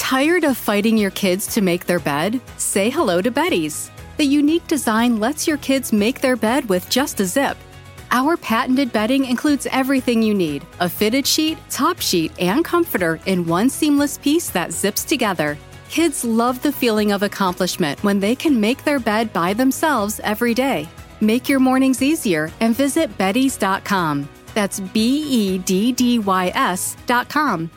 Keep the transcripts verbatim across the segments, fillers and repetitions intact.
Tired of fighting your kids to make their bed? Say hello to Betty's. The unique design lets your kids make their bed with just a zip. Our patented bedding includes everything you need: a fitted sheet, top sheet, and comforter in one seamless piece that zips together. Kids love the feeling of accomplishment when they can make their bed by themselves every day. Make your mornings easier and visit beddys dot com. That's B E D D Y S dot com.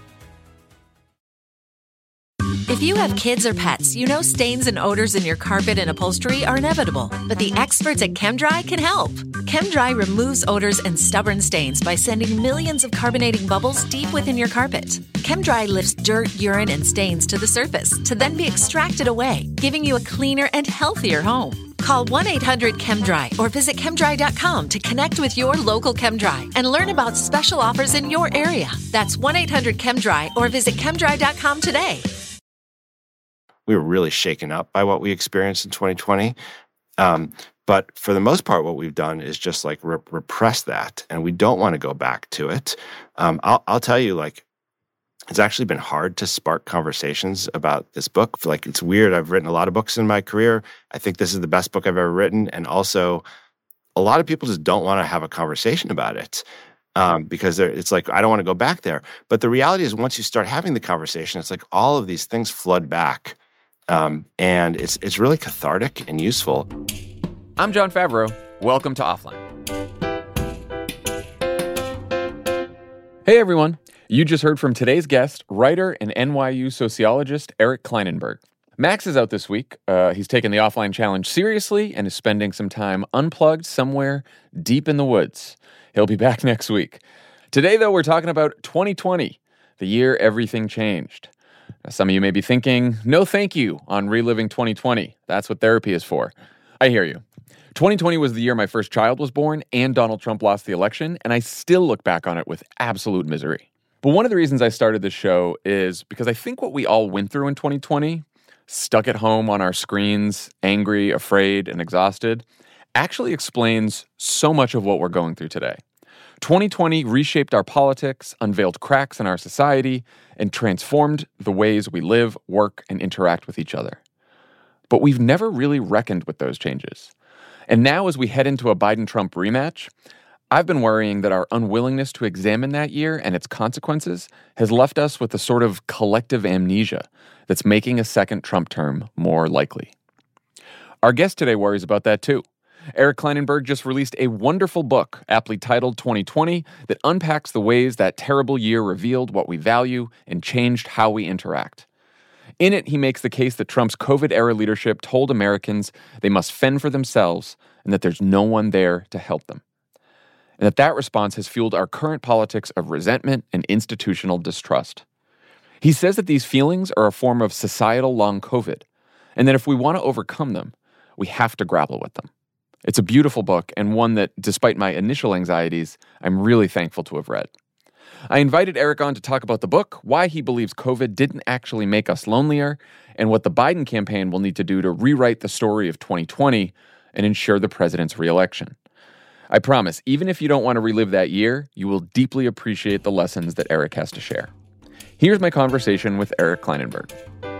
If you have kids or pets, you know stains and odors in your carpet and upholstery are inevitable, but the experts at ChemDry can help. ChemDry removes odors and stubborn stains by sending millions of carbonating bubbles deep within your carpet. ChemDry lifts dirt, urine, and stains to the surface to then be extracted away, giving you a cleaner and healthier home. Call one eight hundred ChemDry or visit chemdry dot com to connect with your local ChemDry and learn about special offers in your area. That's one eight hundred ChemDry or visit chemdry dot com today. We were really shaken up by what we experienced in twenty twenty. Um, but for the most part, what we've done is just like re- repress that, and we don't want to go back to it. Um, I'll, I'll tell you, like, it's actually been hard to spark conversations about this book. Like, it's weird. I've written a lot of books in my career. I think this is the best book I've ever written. And also, a lot of people just don't want to have a conversation about it. Um, because it's like, I don't want to go back there. But the reality is, once you start having the conversation, it's like all of these things flood back. Um, and it's it's really cathartic and useful. I'm Jon Favreau. Welcome to Offline. Hey, everyone. You just heard from today's guest, writer and N Y U sociologist Eric Klinenberg. Max is out this week. Uh, he's taken the Offline Challenge seriously and is spending some time unplugged somewhere deep in the woods. He'll be back next week. Today, though, we're talking about twenty twenty, the year everything changed. Now, some of you may be thinking, no thank you on reliving twenty twenty. That's what therapy is for. I hear you. twenty twenty was the year my first child was born and Donald Trump lost the election, and I still look back on it with absolute misery. But one of the reasons I started this show is because I think what we all went through in twenty twenty, stuck at home on our screens, angry, afraid, and exhausted, actually explains so much of what we're going through today. twenty twenty reshaped our politics, unveiled cracks in our society, and transformed the ways we live, work, and interact with each other. But we've never really reckoned with those changes. And now as we head into a Biden-Trump rematch, I've been worrying that our unwillingness to examine that year and its consequences has left us with a sort of collective amnesia that's making a second Trump term more likely. Our guest today worries about that too. Eric Klinenberg just released a wonderful book, aptly titled twenty twenty, that unpacks the ways that terrible year revealed what we value and changed how we interact. In it, he makes the case that Trump's COVID-era leadership told Americans they must fend for themselves and that there's no one there to help them. And that that response has fueled our current politics of resentment and institutional distrust. He says that these feelings are a form of societal long COVID, and that if we want to overcome them, we have to grapple with them. It's a beautiful book, and one that, despite my initial anxieties, I'm really thankful to have read. I invited Eric on to talk about the book, why he believes COVID didn't actually make us lonelier, and what the Biden campaign will need to do to rewrite the story of twenty twenty and ensure the president's reelection. I promise, even if you don't want to relive that year, you will deeply appreciate the lessons that Eric has to share. Here's my conversation with Eric Klinenberg.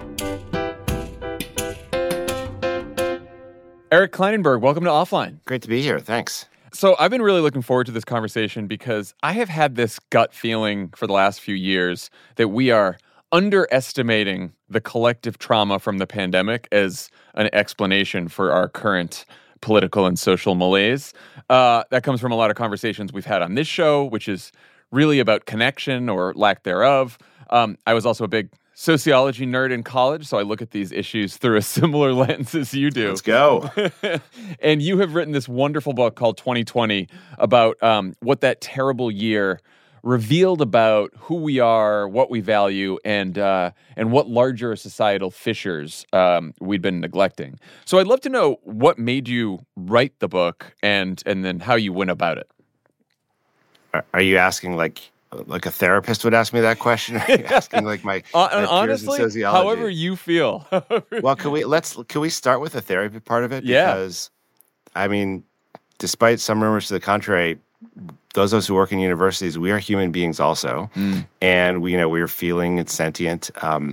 Eric Klinenberg, welcome to Offline. Great to be here. Thanks. So I've been really looking forward to this conversation because I have had this gut feeling for the last few years that we are underestimating the collective trauma from the pandemic as an explanation for our current political and social malaise. Uh, that comes from a lot of conversations we've had on this show, which is really about connection or lack thereof. Um, I was also a big sociology nerd in college, so I look at these issues through a similar lens as you do. Let's go. And you have written this wonderful book called twenty twenty about um, what that terrible year revealed about who we are, what we value, and uh, and what larger societal fissures um, we'd been neglecting. So I'd love to know what made you write the book and and then how you went about it. Are you asking like like a therapist would ask me that question? Are you asking like my, uh, my honestly, peers in sociology? however you feel. Well, can we let's can we start with the therapy part of it? Yeah. Because I mean, despite some rumors to the contrary, those of us who work in universities, we are human beings also, mm. and we, you know, we're feeling and sentient. Um,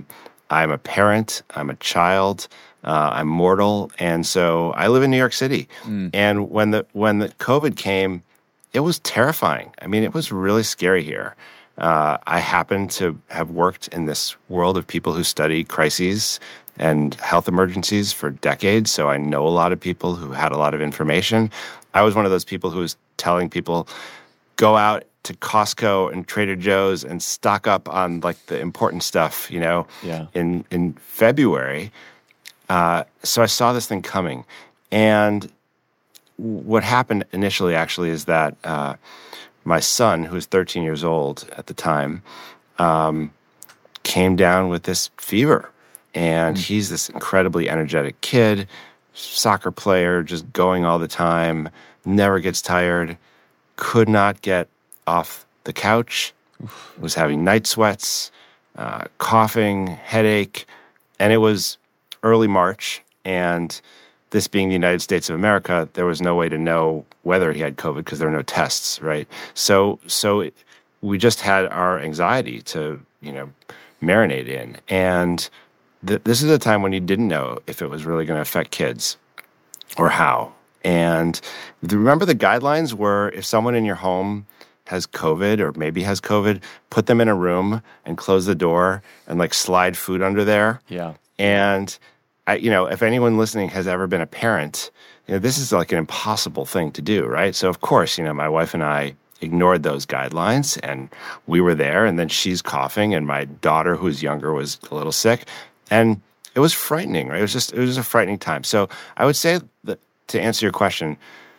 I'm a parent. I'm a child. Uh, I'm mortal, and so I live in New York City. Mm. And when the when the COVID came, it was terrifying. I mean, it was really scary here. Uh, I happen to have worked in this world of people who study crises and health emergencies for decades, so I know a lot of people who had a lot of information. I was one of those people who was telling people, go out to Costco and Trader Joe's and stock up on like the important stuff, you know, yeah. in, in February. Uh, so I saw this thing coming. And what happened initially actually is that uh, my son, who was thirteen years old at the time, um, came down with this fever. And mm. he's this incredibly energetic kid, soccer player, just going all the time, never gets tired, could not get off the couch, Oof. was having night sweats, uh, coughing, headache. And it was early March, and this being the United States of America, there was no way to know whether he had COVID because there were no tests, right? So so it, we just had our anxiety to, you know, marinate in. And th- this is a time when you didn't know if it was really going to affect kids or how. And the, remember the guidelines were if someone in your home has COVID or maybe has COVID, put them in a room and close the door and like slide food under there. Yeah. And, I, you know, if anyone listening has ever been a parent, you know, this is like an impossible thing to do, right? So, of course, you know, my wife and I ignored those guidelines, and we were there, and then she's coughing, and my daughter, who's younger, was a little sick. And it was frightening, right? It was just, it was a frightening time. So I would say that, to answer your question,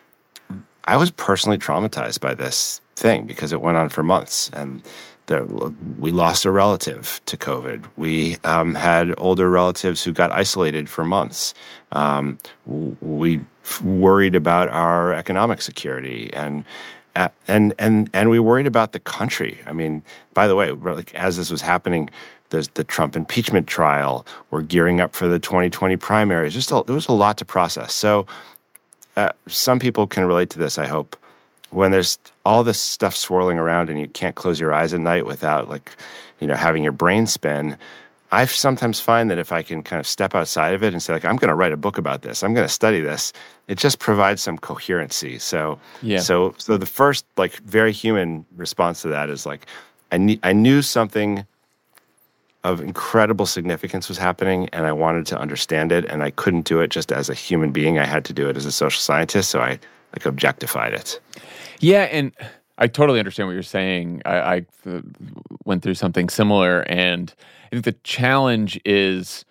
I was personally traumatized by this thing because it went on for months, and the, we lost a relative to COVID. We um, had older relatives who got isolated for months. Um, we worried about our economic security, and uh, and and and we worried about the country. I mean, by the way, like as this was happening, there's the Trump impeachment trial. We're gearing up for the twenty twenty primaries. Just a, it was a lot to process. So uh, some people can relate to this, I hope. When there's all this stuff swirling around and you can't close your eyes at night without, like, you know, having your brain spin, I sometimes find that if I can kind of step outside of it and say, like, I'm going to write a book about this, I'm going to study this, it just provides some coherency. So, yeah. so, so the first, like, very human response to that is, like, I, ne- I knew something of incredible significance was happening, and I wanted to understand it, and I couldn't do it just as a human being. I had to do it as a social scientist, so I, like, objectified it. Yeah, and I totally understand what you're saying. I, I uh, went through something similar, and I think the challenge is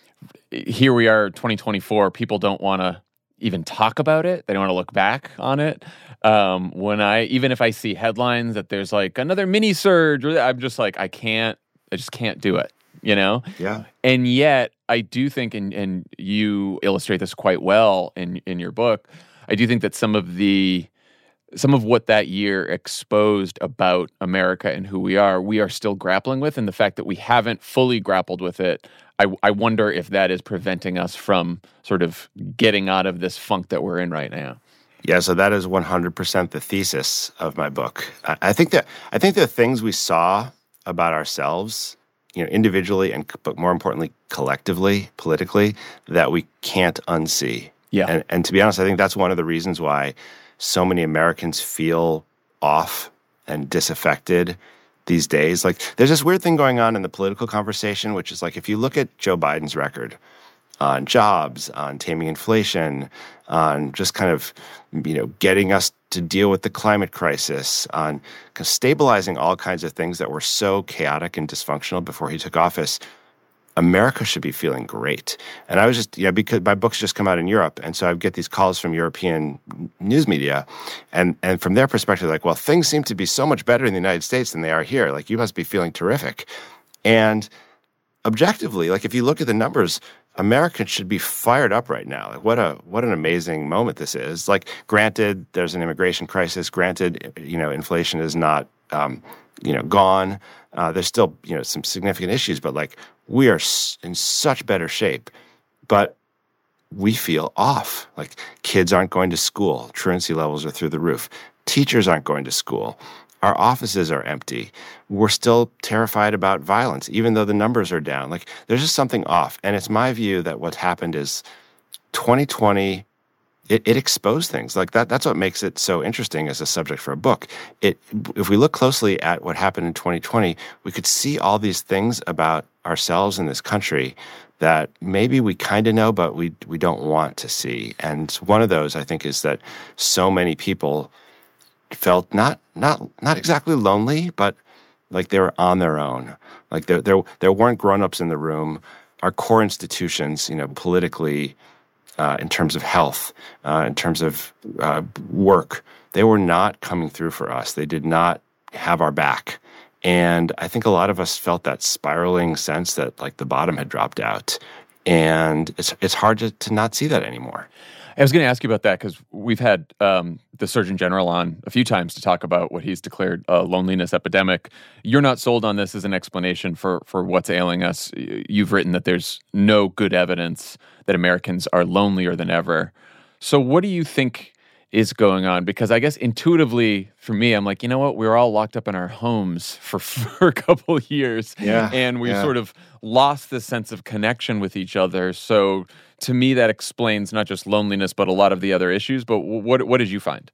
here we are, twenty twenty-four. People don't want to even talk about it. They don't want to look back on it. Um, when I, even if I see headlines that there's like another mini surge, or I'm just like, I can't, I just can't do it. You know? Yeah. And yet, I do think, and and you illustrate this quite well in in your book. I do think that some of the Some of what that year exposed about America and who we are, we are still grappling with. And the fact that we haven't fully grappled with it, I, I wonder if that is preventing us from sort of getting out of this funk that we're in right now. Yeah, so that is one hundred percent the thesis of my book. I, I think that I think the things we saw about ourselves, you know, individually and but more importantly, collectively, politically, that we can't unsee. Yeah. And, and to be honest, I think that's one of the reasons why so many Americans feel off and disaffected these days. Like, there's this weird thing going on in the political conversation, which is like, if you look at Joe Biden's record on jobs, on taming inflation, on just kind of, you know, getting us to deal with the climate crisis, on kind of stabilizing all kinds of things that were so chaotic and dysfunctional before he took office, America should be feeling great. And I was just, yeah, because my book's just come out in Europe, and so I get these calls from European news media, and and from their perspective, like, well, things seem to be so much better in the United States than they are here. Like, you must be feeling terrific. And objectively, like, if you look at the numbers, Americans should be fired up right now. Like, what a what an amazing moment this is. Like, granted, there's an immigration crisis. Granted, you know, inflation is not, um, you know, gone. Uh, there's still, you know, some significant issues, but like, we are in such better shape, but we feel off. Like, kids aren't going to school. Truancy levels are through the roof. Teachers aren't going to school. Our offices are empty. We're still terrified about violence, even though the numbers are down. Like, there's just something off. And it's my view that what happened is twenty twenty, it, it exposed things. Like that. That's what makes it so interesting as a subject for a book. It, if we look closely at what happened in twenty twenty, we could see all these things about ourselves in this country that maybe we kind of know, but we we don't want to see. And one of those, I think, is that so many people felt not not not exactly lonely, but like they were on their own. Like there there there weren't grown-ups in the room. Our core institutions, you know, politically, uh, in terms of health, uh, in terms of uh, work, they were not coming through for us. They did not have our back. And I think a lot of us felt that spiraling sense that like the bottom had dropped out. And it's it's hard to, to not see that anymore. I was going to ask you about that because we've had um, the Surgeon General on a few times to talk about what he's declared a loneliness epidemic. You're not sold on this as an explanation for, for what's ailing us. You've written that there's no good evidence that Americans are lonelier than ever. So what do you think is going on? Because I guess intuitively for me, I'm like, you know what? We were all locked up in our homes for, for a couple of years. Yeah, and we yeah. sort of lost this sense of connection with each other. So to me, that explains not just loneliness, but a lot of the other issues. But what what did you find?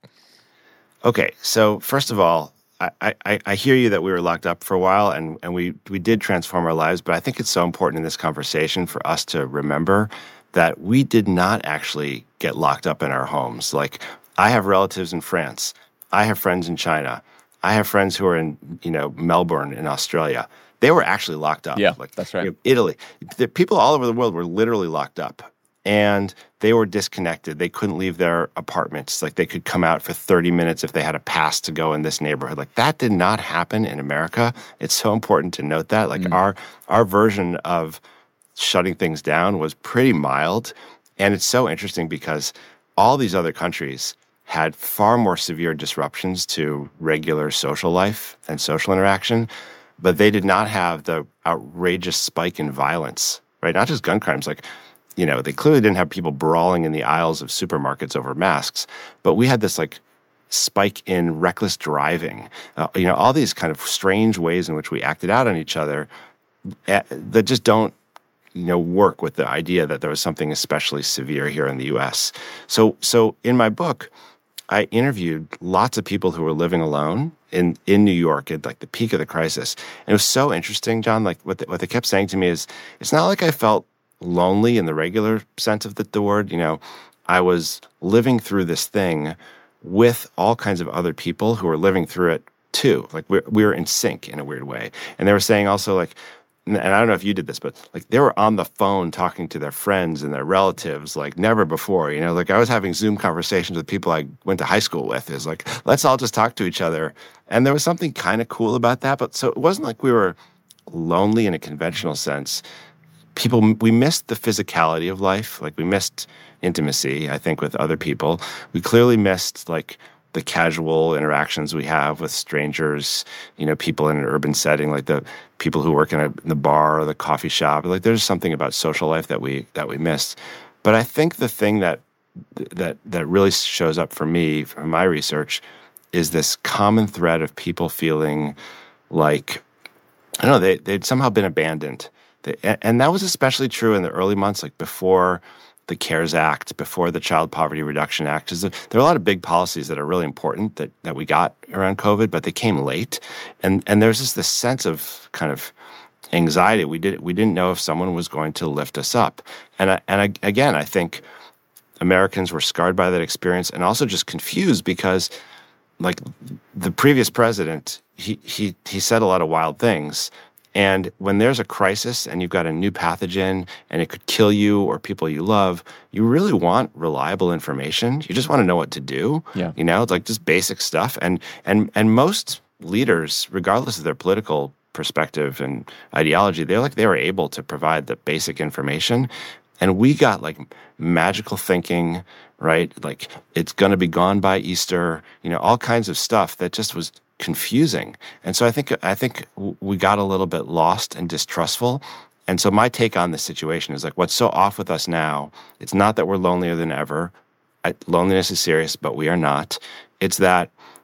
Okay, so first of all, I, I, I hear you that we were locked up for a while, and, and we, we did transform our lives, but I think it's so important in this conversation for us to remember that we did not actually get locked up in our homes. Like, I have relatives in France. I have friends in China. I have friends who are in, you know, Melbourne in Australia. They were actually locked up. Yeah, like, that's right. You know, Italy. The people all over the world were literally locked up. And they were disconnected. They couldn't leave their apartments. Like, they could come out for thirty minutes if they had a pass to go in this neighborhood. Like, that did not happen in America. It's so important to note that. Like, mm. our our version of shutting things down was pretty mild. And it's so interesting because all these other countries had far more severe disruptions to regular social life and social interaction, but they did not have the outrageous spike in violence, right? Not just gun crimes. Like, you know, they clearly didn't have people brawling in the aisles of supermarkets over masks, but we had this like spike in reckless driving, uh, you know, all these kind of strange ways in which we acted out on each other uh, that just don't, you know, work with the idea that there was something especially severe here in the U S. So, so in my book, I interviewed lots of people who were living alone in, in New York at like the peak of the crisis. And it was so interesting, John, like what they, what they kept saying to me is, it's not like I felt lonely in the regular sense of the, the word. You know, I was living through this thing with all kinds of other people who were living through it too. Like we we were in sync in a weird way. And they were saying also like, and I don't know if you did this, but like they were on the phone talking to their friends and their relatives like never before. You know, like I was having Zoom conversations with people I went to high school with. It's like, let's all just talk to each other. And there was something kind of cool about that. But so it wasn't like we were lonely in a conventional sense. People, we missed the physicality of life. Like we missed intimacy, I think, with other people. We clearly missed like the casual interactions we have with strangers, you know, people in an urban setting, like the people who work in, a, in the bar or the coffee shop. Like there's something about social life that we that we missed. But I think the thing that that that really shows up for me from my research is this common thread of people feeling like, I don't know, they, they'd somehow been abandoned. They, and that was especially true in the early months, like before the CARES Act, before the Child Poverty Reduction Act. There are a lot of big policies that are really important that, that we got around COVID, but they came late. And and there's just this sense of kind of anxiety. We, did, we didn't know if someone was going to lift us up. And, I, and I, again, I think Americans were scarred by that experience and also just confused because like the previous president, he he he said a lot of wild things. And when there's a crisis and you've got a new pathogen and it could kill you or people you love, you really want reliable information. You just want to know what to do. Yeah. You know, it's like just basic stuff. And and and most leaders, regardless of their political perspective and ideology, they're like they were able to provide the basic information. And we got like magical thinking, right? Like it's going to be gone by Easter, you know, all kinds of stuff that just was confusing. And so I think I think we got a little bit lost and distrustful. And so my take on this situation is like what's so off with us now, it's not that we're lonelier than ever. I, loneliness is serious, but we are not. It's that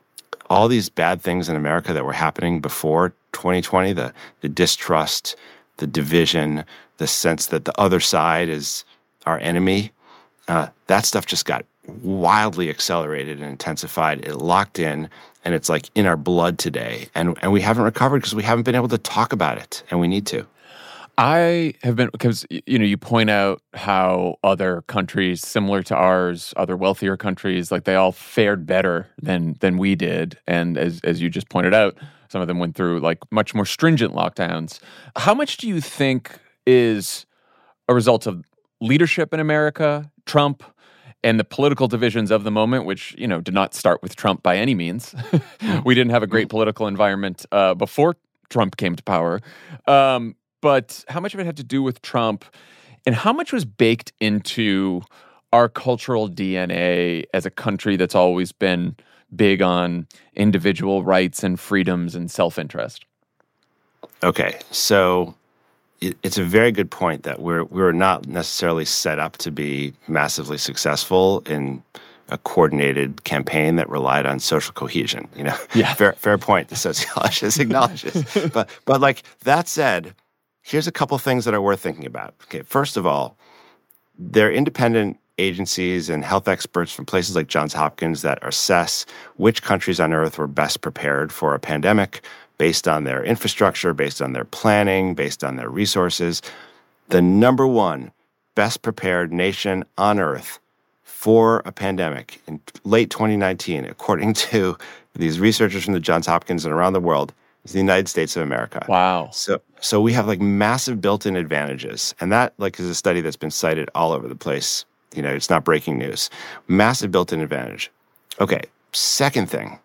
all these bad things in America that were happening before twenty twenty, the, the distrust, the division, the sense that the other side is our enemy, uh, that stuff just got wildly accelerated and intensified. It locked in, and it's like in our blood today. And, and we haven't recovered because we haven't been able to talk about it, and we need to. I have been, because, you know, you point out how other countries similar to ours, other wealthier countries, like they all fared better than than we did. And as as you just pointed out, some of them went through like much more stringent lockdowns. How much do you think is a result of leadership in America, Trump, and the political divisions of the moment, which, you know, did not start with Trump by any means? We didn't have a great political environment uh, before Trump came to power. Um, But how much of it had to do with Trump, and how much was baked into our cultural D N A as a country that's always been big on individual rights and freedoms and self-interest? Okay, so it, it's a very good point that we're we're not necessarily set up to be massively successful in a coordinated campaign that relied on social cohesion. You know, yeah. fair fair point. The sociologist acknowledges, but but like that said, here's a couple things that are worth thinking about. Okay, first of all, there are independent agencies and health experts from places like Johns Hopkins that assess which countries on earth were best prepared for a pandemic based on their infrastructure, based on their planning, based on their resources. The number one best prepared nation on earth for a pandemic in late twenty nineteen, according to these researchers from the Johns Hopkins and around the world, is the United States of America. Wow. So so we have like massive built-in advantages. And that like is a study that's been cited all over the place. You know, it's not breaking news. Massive built-in advantage. Okay, second thing.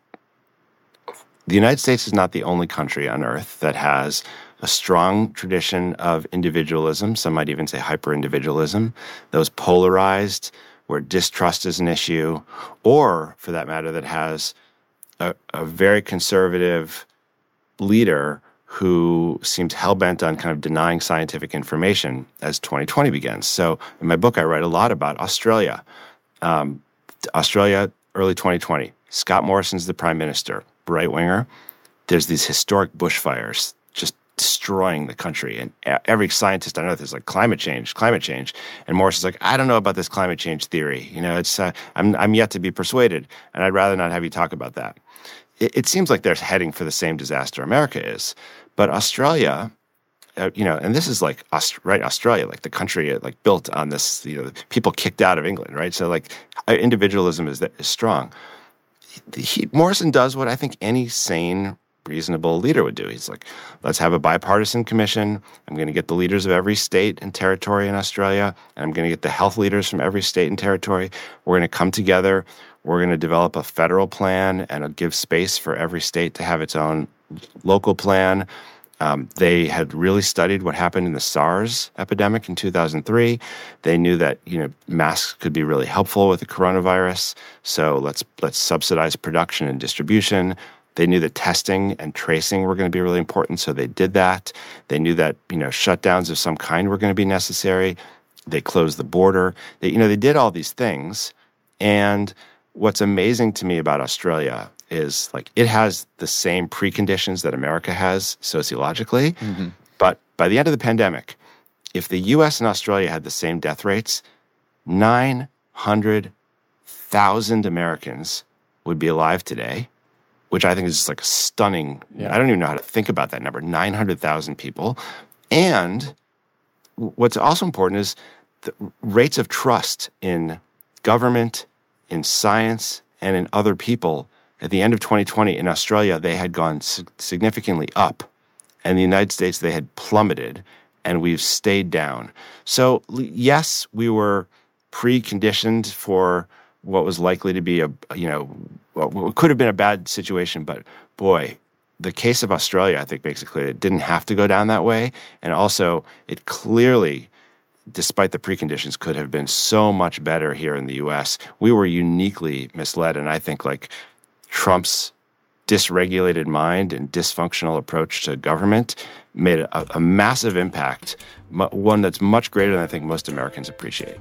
The United States is not the only country on earth that has a strong tradition of individualism. Some might even say hyper-individualism. Those polarized, where distrust is an issue, or for that matter, that has a, a very conservative leader who seemed hell-bent on kind of denying scientific information as twenty twenty begins. So in my book, I write a lot about Australia. Um, Australia, early twenty twenty. Scott Morrison's the prime minister, right-winger. There's these historic bushfires just destroying the country. And every scientist on earth is like, climate change, climate change. And Morrison's like, I don't know about this climate change theory. You know, it's uh, I'm I'm yet to be persuaded, and I'd rather not have you talk about that. It seems like they're heading for the same disaster America is. But Australia, uh, you know, and this is like, Aust- right, Australia, like the country like built on this, you know, people kicked out of England, right? So like individualism is, is strong. He, Morrison does what I think any sane, reasonable leader would do. He's like, let's have a bipartisan commission. I'm going to get the leaders of every state and territory in Australia, and I'm going to get the health leaders from every state and territory. We're going to come together. We're going to develop a federal plan and give space for every state to have its own local plan. Um, they had really studied what happened in the SARS epidemic in two thousand three. They knew that, you know, masks could be really helpful with the coronavirus. So let's let's subsidize production and distribution. They knew that testing and tracing were going to be really important, so they did that. They knew that, you know, shutdowns of some kind were going to be necessary. They closed the border. They, you know, they did all these things, and what's amazing to me about Australia is like it has the same preconditions that America has sociologically. Mm-hmm. But by the end of the pandemic, if the U S and Australia had the same death rates, nine hundred thousand Americans would be alive today, which I think is just like a stunning, yeah. I don't even know how to think about that number, nine hundred thousand people. And what's also important is the rates of trust in government, in science, and in other people. At the end of twenty twenty in Australia, they had gone significantly up. And in the United States, they had plummeted, and we've stayed down. So yes, we were preconditioned for what was likely to be a, you know, what could have been a bad situation. But boy, the case of Australia, I think, makes it clear it didn't have to go down that way. And also, it clearly, despite the preconditions, could have been so much better here in the U S. We were uniquely misled, and I think like Trump's dysregulated mind and dysfunctional approach to government made a, a massive impact, one that's much greater than I think most Americans appreciate.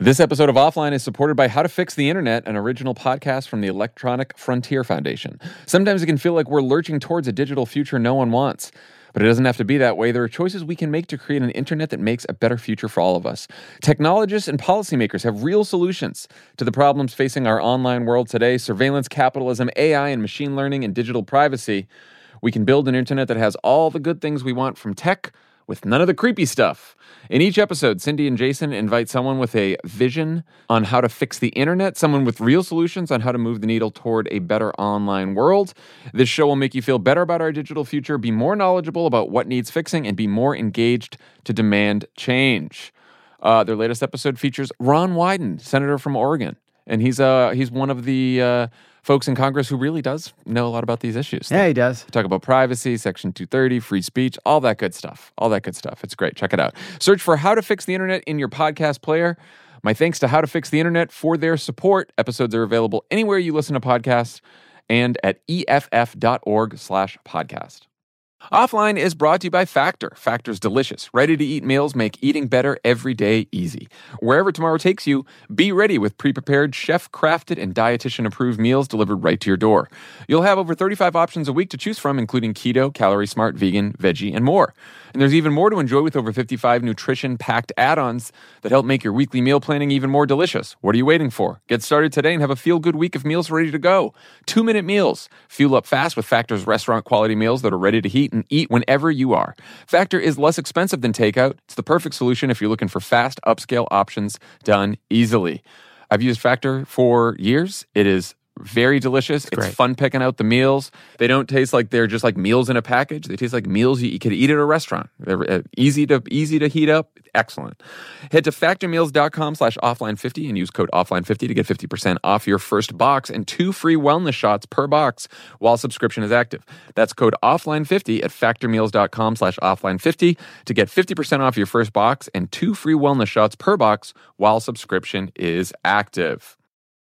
This episode of Offline is supported by How to Fix the Internet, an original podcast from the Electronic Frontier Foundation. Sometimes it can feel like we're lurching towards a digital future no one wants. But it doesn't have to be that way. There are choices we can make to create an internet that makes a better future for all of us. Technologists and policymakers have real solutions to the problems facing our online world today: surveillance, capitalism, A I, and machine learning, and digital privacy. We can build an internet that has all the good things we want from tech with none of the creepy stuff. In each episode, Cindy and Jason invite someone with a vision on how to fix the internet, someone with real solutions on how to move the needle toward a better online world. This show will make you feel better about our digital future, be more knowledgeable about what needs fixing, and be more engaged to demand change. Uh, their latest episode features Ron Wyden, senator from Oregon, and he's uh he's one of the uh, folks in Congress who really does know a lot about these issues. Yeah, he does. Talk about privacy, Section two thirty, free speech, all that good stuff. All that good stuff. It's great. Check it out. Search for How to Fix the Internet in your podcast player. My thanks to How to Fix the Internet for their support. Episodes are available anywhere you listen to podcasts and at eff.org slash podcast. Offline is brought to you by Factor. Factor's delicious, ready-to-eat meals make eating better every day easy. Wherever tomorrow takes you, be ready with pre-prepared, chef-crafted, and dietitian-approved meals delivered right to your door. You'll have over thirty-five options a week to choose from, including keto, calorie-smart, vegan, veggie, and more. And there's even more to enjoy with over fifty-five nutrition-packed add-ons that help make your weekly meal planning even more delicious. What are you waiting for? Get started today and have a feel-good week of meals ready to go. Two-minute meals. Fuel up fast with Factor's restaurant-quality meals that are ready to heat and eat whenever you are. Factor is less expensive than takeout. It's the perfect solution if you're looking for fast, upscale options done easily. I've used Factor for years. It is very delicious. It's, it's fun picking out the meals. They don't taste like they're just like meals in a package. They taste like meals you, you could eat at a restaurant. They're uh, easy to easy to heat up. Excellent. Head to factormeals.com slash offline50 and use code offline fifty to get fifty percent off your first box and two free wellness shots per box while subscription is active. That's code offline fifty at factormeals.com slash offline50 to get fifty percent off your first box and two free wellness shots per box while subscription is active.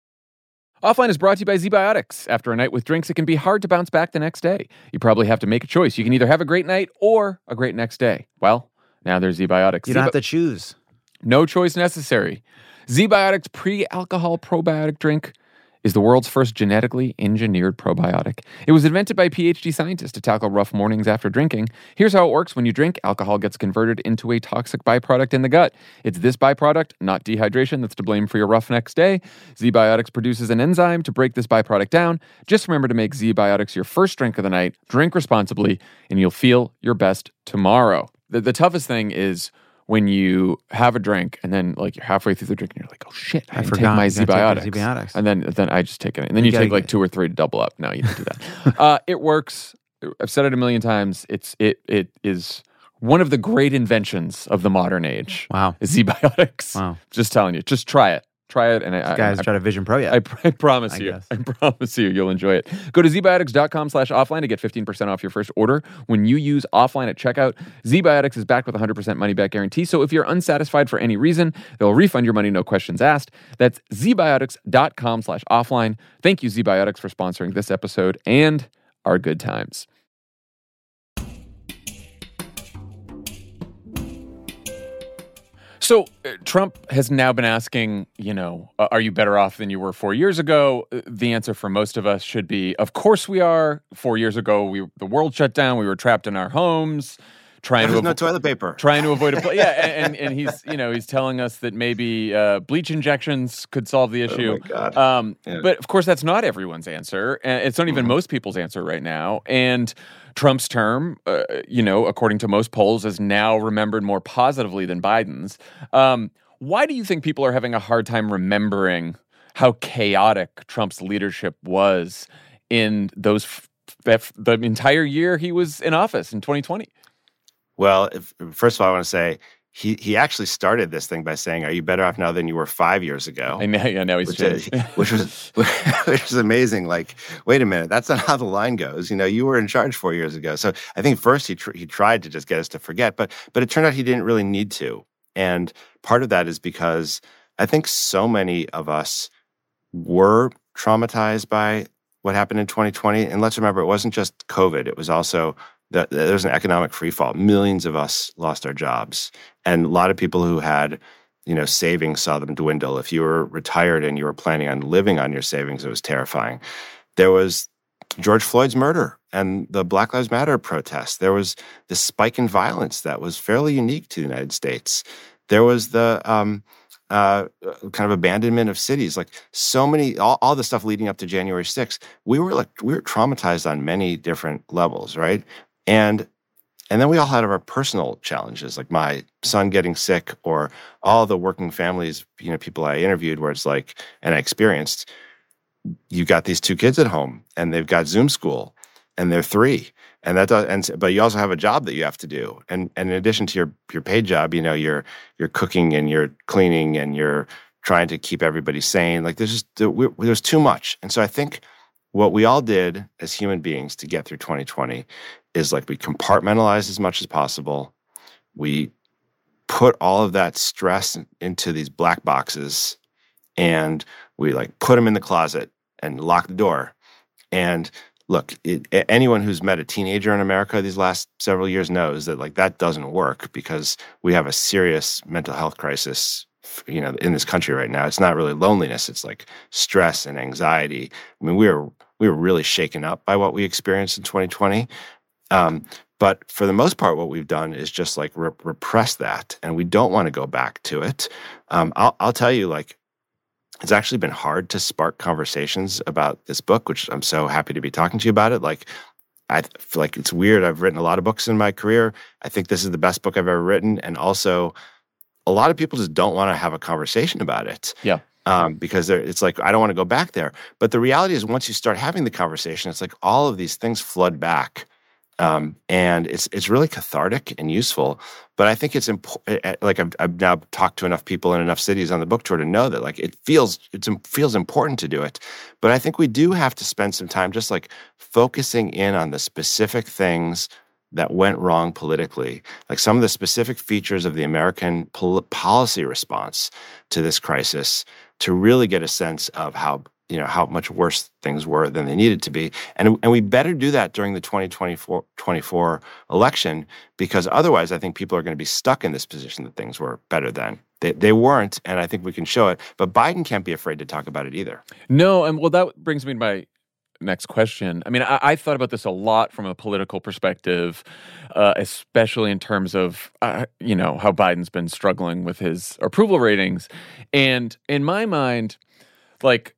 Offline is brought to you by ZBiotics. After a night with drinks, it can be hard to bounce back the next day. You probably have to make a choice. You can either have a great night or a great next day. Well, now there's ZBiotics. You don't Zbi- have to choose. No choice necessary. ZBiotics pre-alcohol probiotic drink is the world's first genetically engineered probiotic. It was invented by PhD scientists to tackle rough mornings after drinking. Here's how it works. When you drink, alcohol gets converted into a toxic byproduct in the gut. It's this byproduct, not dehydration, that's to blame for your rough next day. ZBiotics produces an enzyme to break this byproduct down. Just remember to make ZBiotics your first drink of the night. Drink responsibly, and you'll feel your best tomorrow. The, the toughest thing is when you have a drink and then like you're halfway through the drink and you're like, oh shit, I, I didn't forgot take my you gotta ZBiotics. take the ZBiotics. And then then I just take it. And then you, you take like two or three to double up. No, you don't do that. uh, it works. I've said it a million times. It's it it is one of the great inventions of the modern age. Wow. Is ZBiotics. Wow. Just telling you. Just try it. Try it. And I, this guy's I, tried a Vision Pro yet. I, I promise I you. guess. I promise you, you'll enjoy it. Go to zbiotics.com slash offline to get fifteen percent off your first order when you use offline at checkout. ZBiotics is backed with a one hundred percent money-back guarantee, so if you're unsatisfied for any reason, they'll refund your money, no questions asked. That's zbiotics.com slash offline. Thank you, ZBiotics, for sponsoring this episode and our good times. So uh, Trump has now been asking, you know, uh, are you better off than you were four years ago? Uh, the answer for most of us should be, of course we are. Four years ago, we the world shut down. We were trapped in our homes, trying There's to no avo- toilet paper. Trying to avoid a pl- yeah, and, and and he's you know he's telling us that maybe uh, bleach injections could solve the issue. Oh my God. Um, Yeah. But of course, that's not everyone's answer. And it's not even mm-hmm. most people's answer right now. And Trump's term, uh, you know, according to most polls, is now remembered more positively than Biden's. Um, why do you think people are having a hard time remembering how chaotic Trump's leadership was in those f- f- the entire year he was in office in twenty twenty? Well, if, first of all, I want to say he he actually started this thing by saying, "Are you better off now than you were five years ago?" And now, yeah, now he's which, changed. is, which was which was amazing. Like, wait a minute, that's not how the line goes. You know, you were in charge four years ago. So I think first he tr- he tried to just get us to forget, but but it turned out he didn't really need to. And part of that is because I think so many of us were traumatized by what happened in twenty twenty. And let's remember, it wasn't just COVID; it was also that there was an economic freefall. Millions of us lost our jobs, and a lot of people who had you know, savings saw them dwindle. If you were retired and you were planning on living on your savings, it was terrifying. There was George Floyd's murder and the Black Lives Matter protests. There was this spike in violence that was fairly unique to the United States. There was the um, uh, kind of abandonment of cities, like so many, all, all the stuff leading up to January sixth. We were like, we were traumatized on many different levels, right? And and then we all had our personal challenges, like my son getting sick, or all the working families, you know, people I interviewed, where it's like, and I experienced, you got these two kids at home, and they've got Zoom school, and they're three, and that does, and but you also have a job that you have to do, and and in addition to your your paid job, you know, you're you're cooking and you're cleaning and you're trying to keep everybody sane. Like there's just there's too much, and so I think what we all did as human beings to get through twenty twenty is like we compartmentalized as much as possible. We put all of that stress into these black boxes, and we like put them in the closet and lock the door. And look, it, anyone who's met a teenager in America these last several years knows that like that doesn't work, because we have a serious mental health crisis, you know, in this country right now. It's not really loneliness; it's like stress and anxiety. I mean, we were we were really shaken up by what we experienced in twenty twenty. Um, but for the most part, what we've done is just like re- repress that, and we don't want to go back to it. Um, I'll, I'll tell you, like, it's actually been hard to spark conversations about this book, which I'm so happy to be talking to you about it. Like, I feel like it's weird. I've written a lot of books in my career. I think this is the best book I've ever written. And also, a lot of people just don't want to have a conversation about it. Yeah. Um, because it's like, I don't want to go back there. But the reality is, once you start having the conversation, it's like all of these things flood back. Um, and it's it's really cathartic and useful. But I think it's important. Like I've, I've now talked to enough people in enough cities on the book tour to know that like it feels it feels important to do it. But I think we do have to spend some time just like focusing in on the specific things that went wrong politically, like some of the specific features of the American pol- policy response to this crisis, to really get a sense of how, you know, how much worse things were than they needed to be. And, and we better do that during the twenty twenty-four election, because otherwise I think people are going to be stuck in this position that things were better then. They, they weren't, and I think we can show it. But Biden can't be afraid to talk about it either. No, and well, that brings me to my next question. I mean, I, I thought about this a lot from a political perspective, uh, especially in terms of, uh, you know, how Biden's been struggling with his approval ratings. And in my mind, like,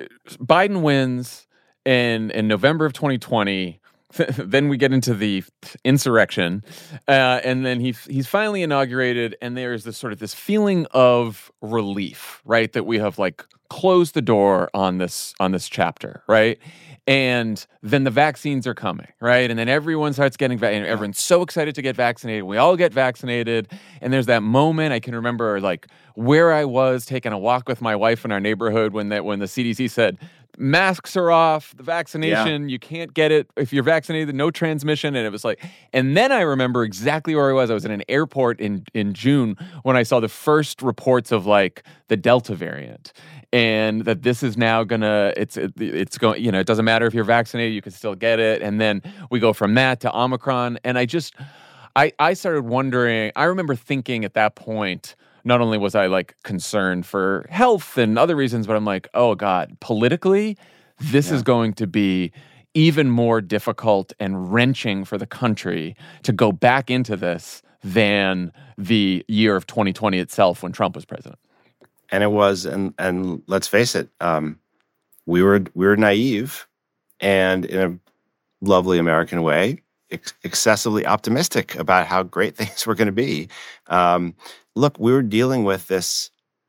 Biden wins in, in November of twenty twenty. Then we get into the insurrection, uh, and then he he's finally inaugurated, and there's this sort of this feeling of relief, right? That we have like closed the door on this on this chapter, right? And then the vaccines are coming, right? And then everyone starts getting vaccinated. Everyone's so excited to get vaccinated. We all get vaccinated. And there's that moment, I can remember like where I was taking a walk with my wife in our neighborhood when that when the C D C said, masks are off, the vaccination, yeah. You can't get it if you're vaccinated, no transmission. And it was like, and then I remember exactly where I was. I was in an airport in, in June when I saw the first reports of like the Delta variant. And that this is now gonna, it's it, it's going, you know, it doesn't matter if you're vaccinated, you can still get it. And then we go from that to Omicron. And I just, I, I started wondering, I remember thinking at that point, not only was I like concerned for health and other reasons, but I'm like, oh God, politically, this yeah. is going to be even more difficult and wrenching for the country to go back into this than the year of twenty twenty itself when Trump was president. And it was, and and let's face it, um, we were we were naive, and in a lovely American way, ex- excessively optimistic about how great things were going to be. Um, look, we were dealing with this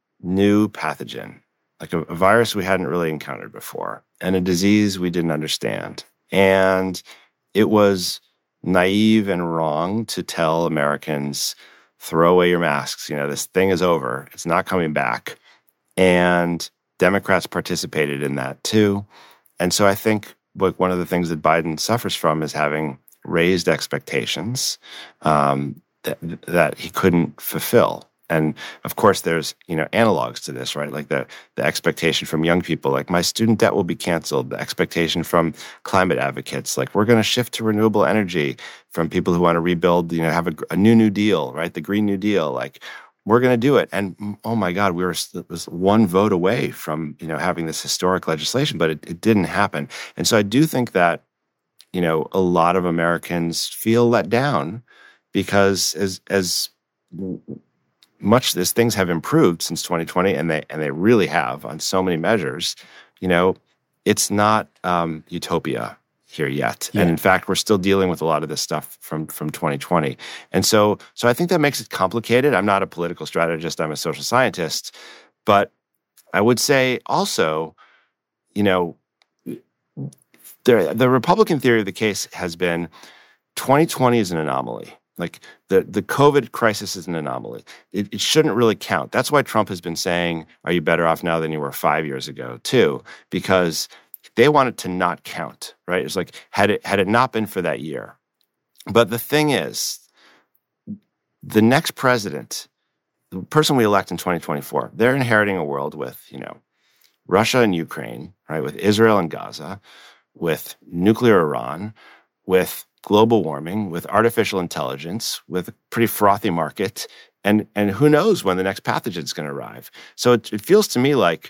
new pathogen, like a, a virus we hadn't really encountered before, and a disease we didn't understand. And it was naive and wrong to tell Americans, throw away your masks. You know, this thing is over. It's not coming back. And Democrats participated in that too. And so I think like one of the things that Biden suffers from is having raised expectations um, that, that he couldn't fulfill. And of course, there's, you know, analogs to this, right? Like the, the expectation from young people, like my student debt will be canceled. The expectation from climate advocates, like we're going to shift to renewable energy. From people who want to rebuild, you know, have a, a new New Deal, right? The Green New Deal. Like we're going to do it. And oh my God, we were it was one vote away from, you know, having this historic legislation, but it, it didn't happen. And so I do think that, you know, a lot of Americans feel let down because as as much as things have improved since twenty twenty, and they and they really have on so many measures, you know, it's not um, utopia here yet. Yeah. And in fact, we're still dealing with a lot of this stuff from, from twenty twenty. And so so I think that makes it complicated. I'm not a political strategist, I'm a social scientist. But I would say also, you know, the, the Republican theory of the case has been twenty twenty is an anomaly. Like the, the COVID crisis is an anomaly. It, it shouldn't really count. That's why Trump has been saying, are you better off now than you were five years ago, too? Because they want it to not count, right? It's like, had it had it not been for that year. But the thing is, the next president, the person we elect in twenty twenty-four, they're inheriting a world with, you know, Russia and Ukraine, right? With Israel and Gaza, with nuclear Iran, with global warming, with artificial intelligence, with a pretty frothy market, and and who knows when the next pathogen is going to arrive. So it, it feels to me like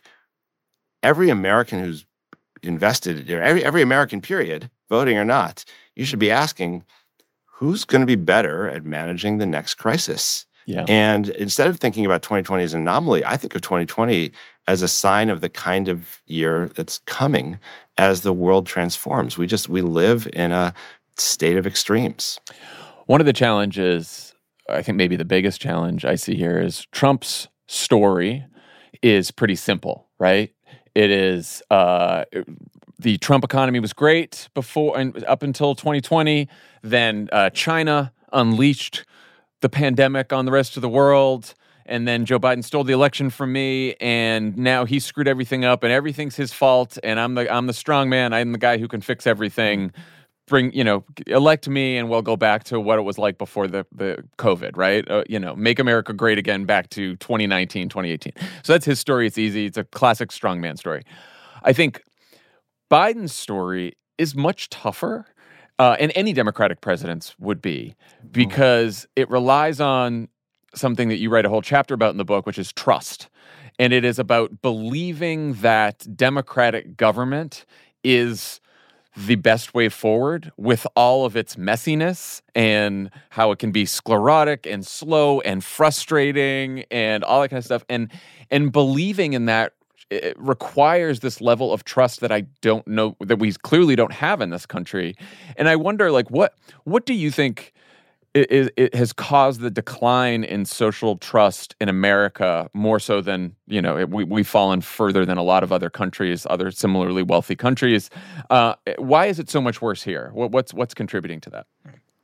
every American who's invested, or every, every American period, voting or not, you should be asking, who's going to be better at managing the next crisis? Yeah. And instead of thinking about twenty twenty as an anomaly, I think of twenty twenty as a sign of the kind of year that's coming as the world transforms. We just, we live in a state of extremes. One of the challenges, I think maybe the biggest challenge I see here is Trump's story is pretty simple, right? It is uh, the Trump economy was great before and up until twenty twenty. Then uh, China unleashed the pandemic on the rest of the world. And then Joe Biden stole the election from me, and now he screwed everything up, and everything's his fault. And I'm the I'm the strong man. I'm the guy who can fix everything. Bring, you know, elect me, and we'll go back to what it was like before the, the COVID, right? Uh, you know, make America great again back to twenty nineteen, twenty eighteen. So that's his story. It's easy. It's a classic strongman story. I think Biden's story is much tougher, uh, and any Democratic president's would be, because it relies on something that you write a whole chapter about in the book, which is trust. And it is about believing that democratic government is the best way forward with all of its messiness and how it can be sclerotic and slow and frustrating and all that kind of stuff. And and believing in that, it requires this level of trust that I don't know, that we clearly don't have in this country. And I wonder, like, what what do you think it, it has caused the decline in social trust in America more so than, you know, it, we, we've fallen further than a lot of other countries, other similarly wealthy countries. Uh, why is it so much worse here? What, what's what's contributing to that?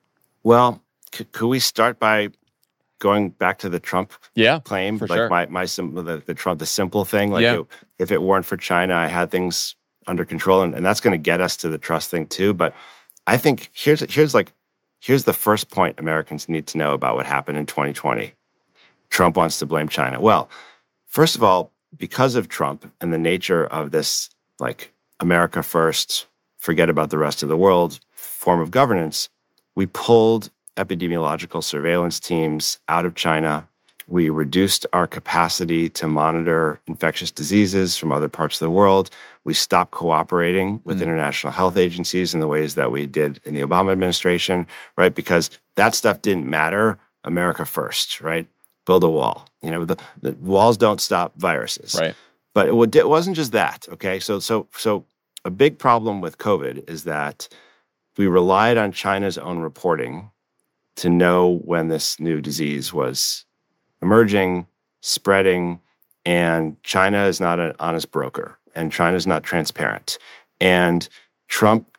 Well, c- could we start by going back to the Trump yeah, claim? For like sure. my, my sim- the, the Trump, the simple thing, like yeah. it, if it weren't for China, I had things under control, and, and that's going to get us to the trust thing too. But I think here's here's like, Here's the first point Americans need to know about what happened in twenty twenty. Trump wants to blame China. Well, first of all, because of Trump and the nature of this, like, America first, forget about the rest of the world form of governance, we pulled epidemiological surveillance teams out of China. We reduced our capacity to monitor infectious diseases from other parts of the world. We stopped cooperating with mm. international health agencies in the ways that we did in the Obama administration, right? Because that stuff didn't matter. America first, right? Build a wall. You know, the, the walls don't stop viruses. Right. But it, would, it wasn't just that, okay? So, so, so a big problem with COVID is that we relied on China's own reporting to know when this new disease was emerging, spreading, and China is not an honest broker, and China is not transparent. And Trump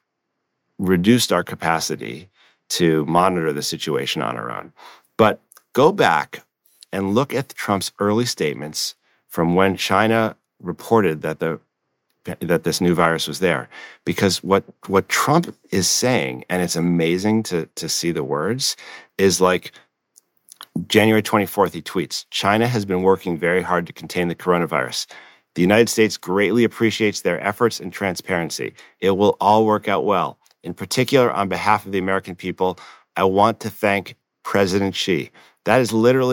reduced our capacity to monitor the situation on our own. But go back and look at Trump's early statements from when China reported that the that this new virus was there. Because what what Trump is saying, and it's amazing to to see the words, is like, January twenty-fourth, he tweets, China has been working very hard to contain the coronavirus. The United States greatly appreciates their efforts and transparency. It will all work out well. In particular, on behalf of the American people, I want to thank President Xi. That is literally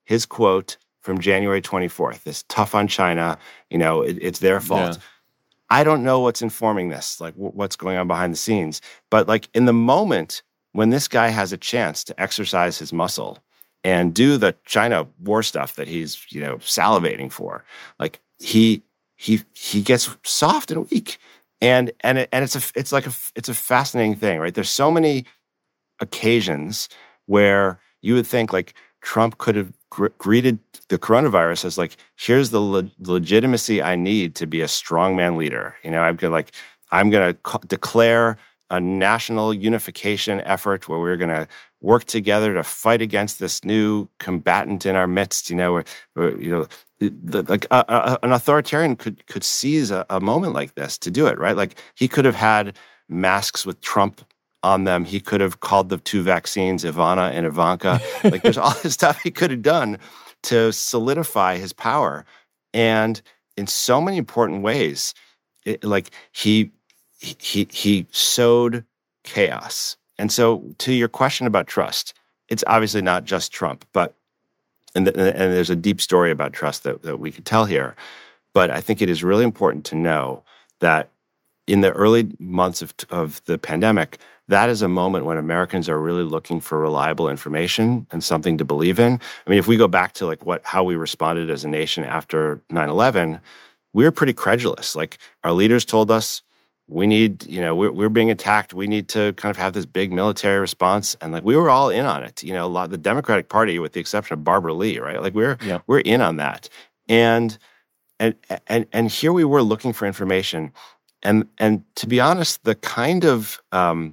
his quote from January twenty-fourth, this tough on China, you know, it, it's their fault. Yeah. I don't know what's informing this, like w- what's going on behind the scenes. But like in the moment when this guy has a chance to exercise his muscle and do the China war stuff that he's, you know, salivating for, like he he he gets soft and weak. And and it, and it's a it's like a it's a fascinating thing, right? There's so many occasions where you would think like Trump could have gr- greeted the coronavirus as like, here's the le- legitimacy I need to be a strongman leader. You know, I'm gonna like I'm gonna co- declare a national unification effort where we're gonna work together to fight against this new combatant in our midst. You know, where, where you know. The, like uh, uh, an authoritarian could could seize a, a moment like this to do it, right? Like he could have had masks with Trump on them. He could have called the two vaccines Ivana and Ivanka. Like there's all this stuff he could have done to solidify his power. And in so many important ways, it, like he he he sowed chaos. And so to your question about trust, it's obviously not just Trump, but And, the, and there's a deep story about trust that, that we could tell here. But I think it is really important to know that in the early months of, of the pandemic, that is a moment when Americans are really looking for reliable information and something to believe in. I mean, if we go back to like what how we responded as a nation after nine eleven, we were pretty credulous. Like our leaders told us, we need, you know, we're, we're being attacked. We need to kind of have this big military response. And like, we were all in on it. You know, a lot, the Democratic Party, with the exception of Barbara Lee, right? Like we're, yeah. we're in on that. And, and, and, and here we were looking for information. And, and to be honest, the kind of um,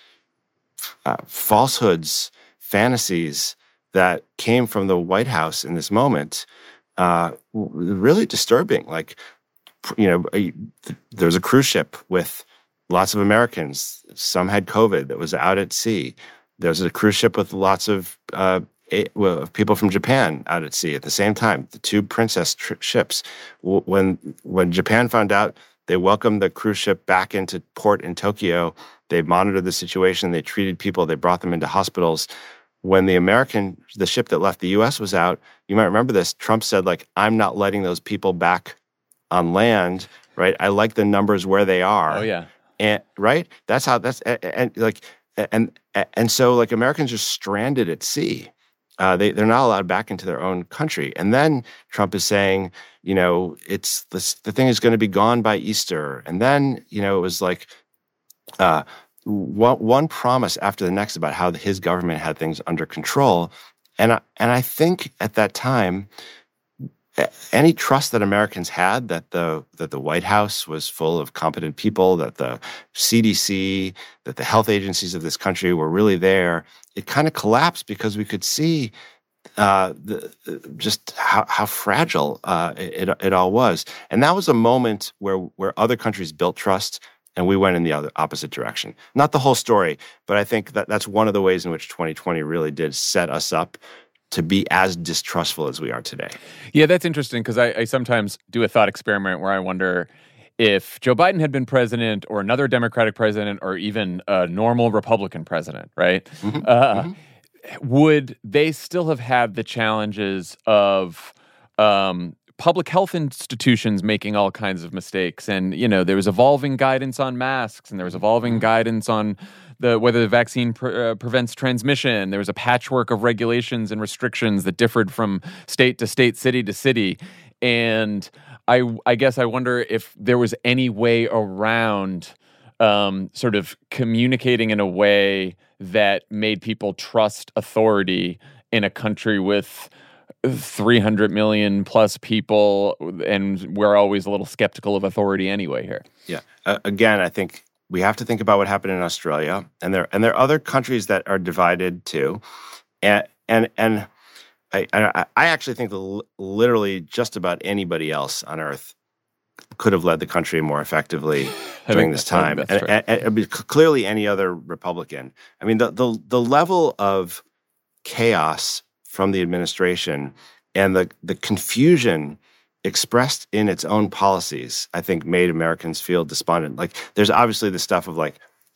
uh, falsehoods, fantasies that came from the White House in this moment, uh, really disturbing. Like, you know, there was a cruise ship with lots of Americans. Some had COVID that was out at sea. There was a cruise ship with lots of uh, well, people from Japan out at sea at the same time, the two princess tri- ships. When, when Japan found out, they welcomed the cruise ship back into port in Tokyo. They monitored the situation. They treated people. They brought them into hospitals. When the American, the ship that left the U S was out, you might remember this, Trump said, like, I'm not letting those people back on land, right? I like the numbers where they are. Oh yeah, and right. That's how. That's and, and like and and so like Americans are stranded at sea. Uh, they they're not allowed back into their own country. And then Trump is saying, you know, it's this, the thing is going to be gone by Easter. And then you know it was like uh, one one promise after the next about how his government had things under control. And I, and I think at that time, any trust that Americans had that the that the White House was full of competent people, that the C D C, that the health agencies of this country were really there, it kind of collapsed because we could see uh, the, just how, how fragile uh, it it all was, and that was a moment where where other countries built trust, and we went in the other opposite direction. Not the whole story, but I think that that's one of the ways in which twenty twenty really did set us up to be as distrustful as we are today. Yeah, that's interesting because I, I sometimes do a thought experiment where I wonder if Joe Biden had been president or another Democratic president or even a normal Republican president, right? Mm-hmm. Uh, mm-hmm. Would they still have had the challenges of um, public health institutions making all kinds of mistakes? And, you know, there was evolving guidance on masks and there was evolving mm-hmm. guidance on The, whether the vaccine pre- uh, prevents transmission. There was a patchwork of regulations and restrictions that differed from state to state, city to city. And I, I guess I wonder if there was any way around um, sort of communicating in a way that made people trust authority in a country with three hundred million plus people, and we're always a little skeptical of authority anyway here. Yeah. Uh, again, I think we have to think about what happened in Australia, and there and there are other countries that are divided too, and and and I I, I actually think that literally just about anybody else on earth could have led the country more effectively during this time, and, and, and, and clearly any other Republican. I mean, the the the level of chaos from the administration and the the confusion expressed in its own policies, I think, made Americans feel despondent. Like, there's obviously the stuff of like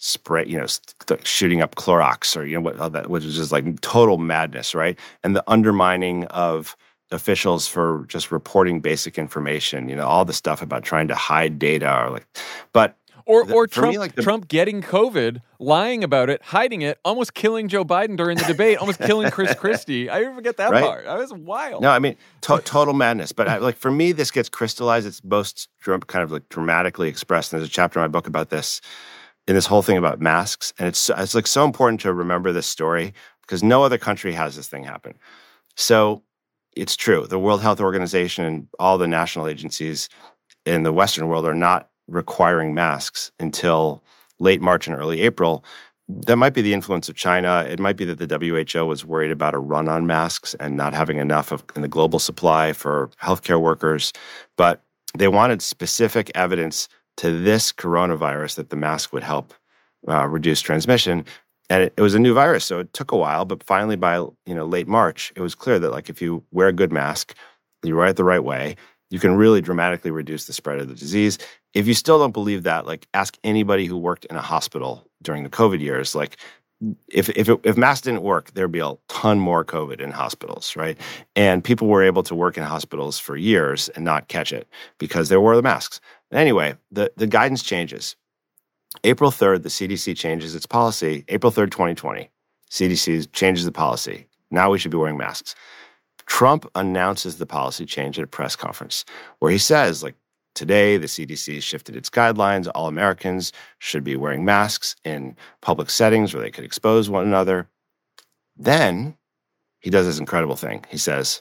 spray, you know, st- shooting up Clorox or, you know, what all that, which is just like total madness, right? And the undermining of officials for just reporting basic information, you know, all the stuff about trying to hide data or like, but Or the, or for Trump, me, like the, Trump getting COVID, lying about it, hiding it, almost killing Joe Biden during the debate, almost killing Chris Christie. I didn't forget that right? part. That was wild. No, I mean, to- total madness. But I, like for me, this gets crystallized. It's most dr- kind of like dramatically expressed. And there's a chapter in my book about this, in this whole thing about masks. And it's it's like so important to remember this story because no other country has this thing happen. So it's true. The World Health Organization and all the national agencies in the Western world are not requiring masks until late March and early April. That might be the influence of China. It might be that the W H O was worried about a run on masks and not having enough of in the global supply for healthcare workers. But they wanted specific evidence to this coronavirus that the mask would help uh, reduce transmission. And it, it was a new virus, so it took a while. But finally, by you know late March, it was clear that like if you wear a good mask, you wear it the right way, you can really dramatically reduce the spread of the disease. If you still don't believe that, like ask anybody who worked in a hospital during the COVID years. Like if if it, if masks didn't work, there'd be a ton more COVID in hospitals, right? And people were able to work in hospitals for years and not catch it because they wore the masks. Anyway, the, the guidance changes. April third, the C D C changes its policy. April third, twenty twenty, C D C changes the policy. Now we should be wearing masks. Trump announces the policy change at a press conference where he says, like, today the C D C shifted its guidelines. All Americans should be wearing masks in public settings where they could expose one another. Then he does this incredible thing. He says,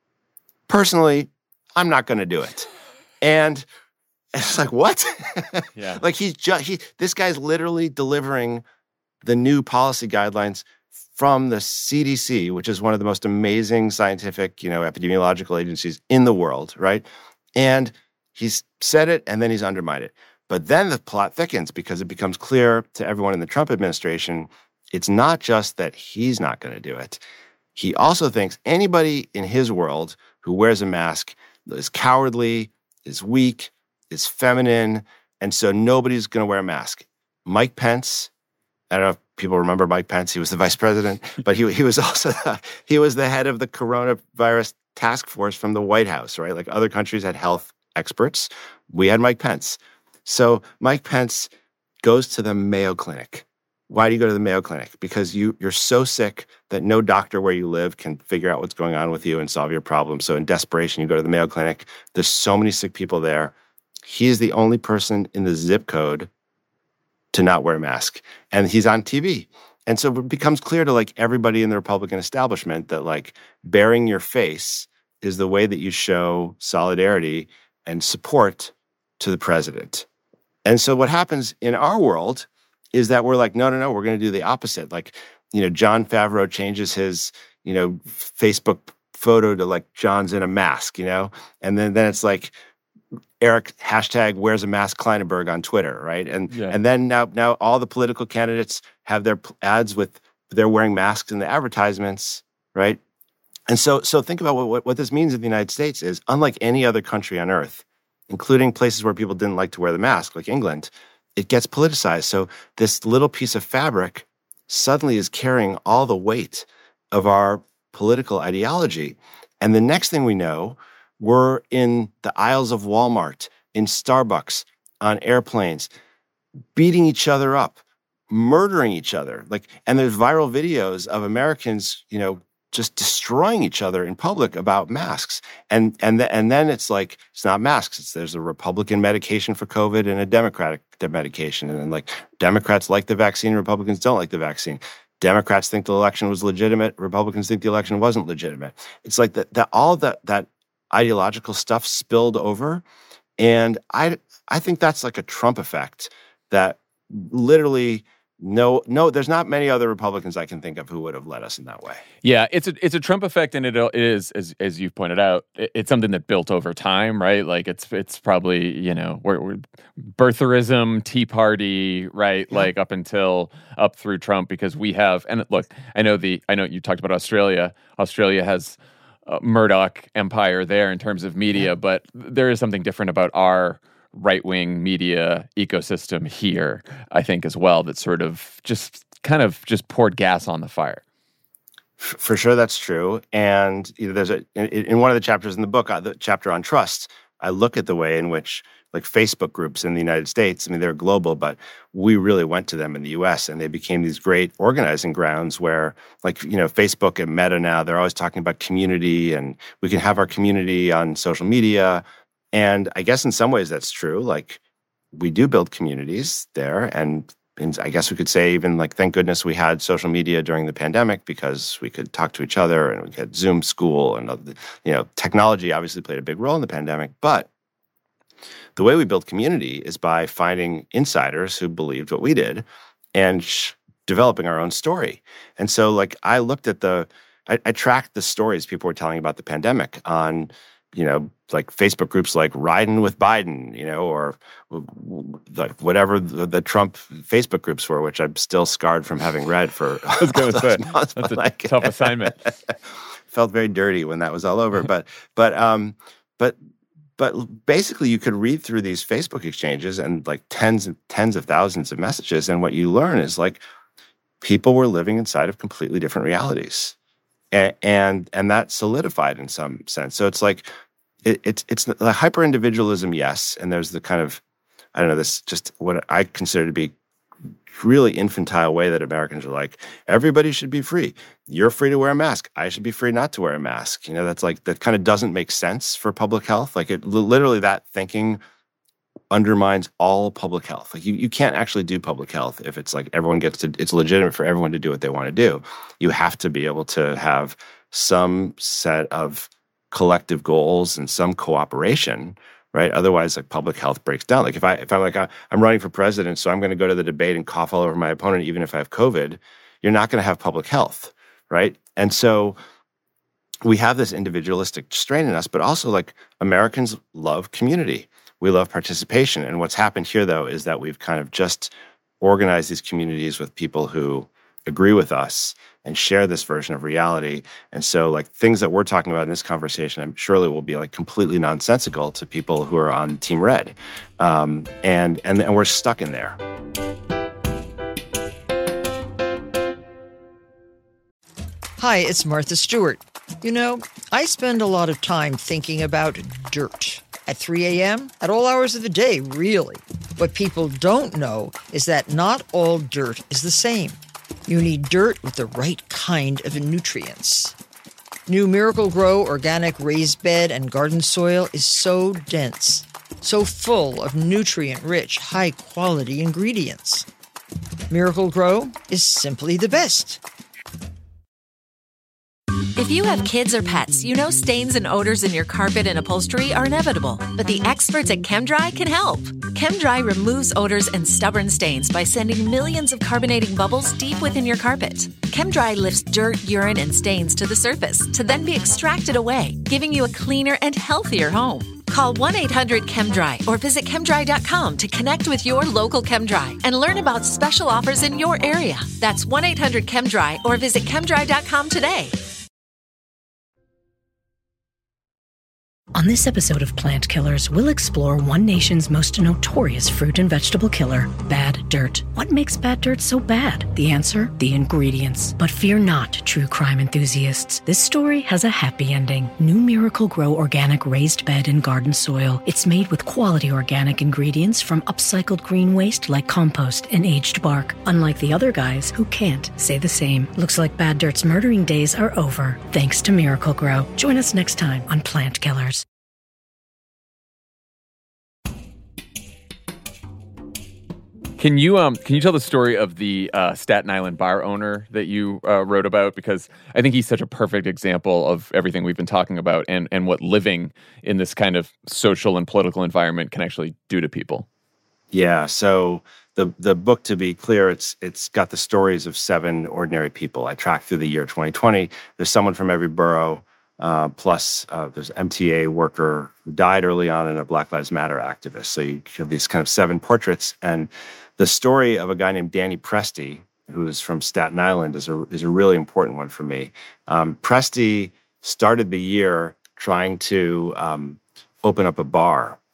personally, I'm not going to do it. And it's like, what? Yeah. Like he's just, he, this guy's literally delivering the new policy guidelines from the C D C, which is one of the most amazing scientific, you know, epidemiological agencies in the world, right? And he's said it and then he's undermined it. But then the plot thickens because it becomes clear to everyone in the Trump administration, it's not just that he's not going to do it. He also thinks anybody in his world who wears a mask is cowardly, is weak, is feminine, and so nobody's going to wear a mask. Mike Pence, I don't know if people remember Mike Pence. He was the vice president, but he he was also the, he was the head of the coronavirus task force from the White House, right? Like other countries had health experts. We had Mike Pence. So Mike Pence goes to the Mayo Clinic. Why do you go to the Mayo Clinic? Because you, you're so sick that no doctor where you live can figure out what's going on with you and solve your problem. So in desperation, you go to the Mayo Clinic. There's so many sick people there. He is the only person in the zip code to not wear a mask. And he's on T V. And so it becomes clear to like everybody in the Republican establishment that like bearing your face is the way that you show solidarity and support to the president. And so what happens in our world is that we're like, no, no, no, we're going to do the opposite. Like, you know, Jon Favreau changes his, you know, Facebook photo to like John's in a mask, you know? And then, then it's like, Eric hashtag wears a mask Kleinenberg on Twitter, right? And yeah. and then now now all the political candidates have their ads with they're wearing masks in the advertisements, right? And so so think about what, what what this means in the United States is unlike any other country on earth, including places where people didn't like to wear the mask, like England, it gets politicized. So this little piece of fabric suddenly is carrying all the weight of our political ideology. And the next thing we know, we're in the aisles of Walmart, in Starbucks, on airplanes, beating each other up, murdering each other. Like, and there's viral videos of Americans, you know, just destroying each other in public about masks. And and th- and then it's like, it's not masks. It's there's a Republican medication for COVID and a Democratic medication. And then like Democrats like the vaccine, Republicans don't like the vaccine. Democrats think the election was legitimate. Republicans think the election wasn't legitimate. It's like that, that all that that ideological stuff spilled over. And I I think that's like a Trump effect that literally no, no, there's not many other Republicans I can think of who would have led us in that way. Yeah, it's a it's a Trump effect, and it is, as as you've pointed out, it's something that built over time, right? Like it's it's probably, you know, we're, we're birtherism, Tea Party, right? Yeah. Like up until up through Trump, because we have, and look, I know the I know you talked about Australia. Australia has Uh, Murdoch empire there in terms of media, but there is something different about our right-wing media ecosystem here, I think, as well, that sort of just kind of just poured gas on the fire. For sure, that's true. And you know, there's a in, in one of the chapters in the book, uh, the chapter on trust, I look at the way in which like Facebook groups in the United States, I mean, they're global, but we really went to them in the U S and they became these great organizing grounds where like, you know, Facebook and Meta now, they're always talking about community and we can have our community on social media. And I guess in some ways that's true. Like we do build communities there. And, and I guess we could say even like, thank goodness we had social media during the pandemic because we could talk to each other and we had Zoom school and, you know, technology obviously played a big role in the pandemic. But the way we build community is by finding insiders who believed what we did and sh- developing our own story. And so like I looked at the, I, I tracked the stories people were telling about the pandemic on, you know, like Facebook groups like Riding with Biden, you know, or like whatever the, the Trump Facebook groups were, which I'm still scarred from having read for. I was going to say, months, that's a like, tough assignment. Felt very dirty when that was all over. But, but, um, but, But basically, you could read through these Facebook exchanges and like tens and tens of thousands of messages, and what you learn is like people were living inside of completely different realities, and and, and that solidified in some sense. So it's like it, it's it's the hyper individualism, yes, and there's the kind of I don't know this just what I consider to be really infantile way that Americans are like, everybody should be free. You're free to wear a mask. I should be free not to wear a mask. You know, that's like, that kind of doesn't make sense for public health. Like it literally that thinking undermines all public health. Like you, you can't actually do public health if it's like everyone gets to, it's legitimate for everyone to do what they want to do. You have to be able to have some set of collective goals and some cooperation, right? Otherwise, like public health breaks down. Like if I if I'm like I'm running for president, so I'm going to go to the debate and cough all over my opponent, even if I have COVID, you're not going to have public health, right? And so we have this individualistic strain in us, but also like Americans love community. We love participation. And what's happened here, though, is that we've kind of just organized these communities with people who agree with us and share this version of reality. And so like things that we're talking about in this conversation, I'm surely will be like completely nonsensical to people who are on Team Red. Um, and, and, and we're stuck in there. Hi, it's Martha Stewart. You know, I spend a lot of time thinking about dirt. At three a.m., at all hours of the day, really. What people don't know is that not all dirt is the same. You need dirt with the right kind of nutrients. New Miracle-Gro organic raised bed and garden soil is so dense, so full of nutrient-rich, high-quality ingredients. Miracle-Gro is simply the best. If you have kids or pets, you know stains and odors in your carpet and upholstery are inevitable. But the experts at ChemDry can help. ChemDry removes odors and stubborn stains by sending millions of carbonating bubbles deep within your carpet. ChemDry lifts dirt, urine, and stains to the surface to then be extracted away, giving you a cleaner and healthier home. Call one eight hundred ChemDry or visit chemdry dot com to connect with your local ChemDry and learn about special offers in your area. That's one eight hundred ChemDry or visit chemdry dot com today. On this episode of Plant Killers, we'll explore one nation's most notorious fruit and vegetable killer, bad dirt. What makes bad dirt so bad? The answer? The ingredients. But fear not, true crime enthusiasts. This story has a happy ending. New Miracle-Gro organic raised bed and garden soil. It's made with quality organic ingredients from upcycled green waste like compost and aged bark. Unlike the other guys who can't say the same. Looks like bad dirt's murdering days are over, thanks to Miracle-Gro. Join us next time on Plant Killers. Can you um can you tell the story of the uh, Staten Island bar owner that you uh, wrote about? Because I think he's such a perfect example of everything we've been talking about and, and what living in this kind of social and political environment can actually do to people. Yeah. So the the book, to be clear, it's it's got the stories of seven ordinary people I tracked through the year twenty twenty. There's someone from every borough. Uh, plus, uh, there's an M T A worker who died early on and a Black Lives Matter activist. So you have these kind of seven portraits. And the story of a guy named Danny Presti, who is from Staten Island, is a, is a really important one for me. Um, Presti started the year trying to um, open up a bar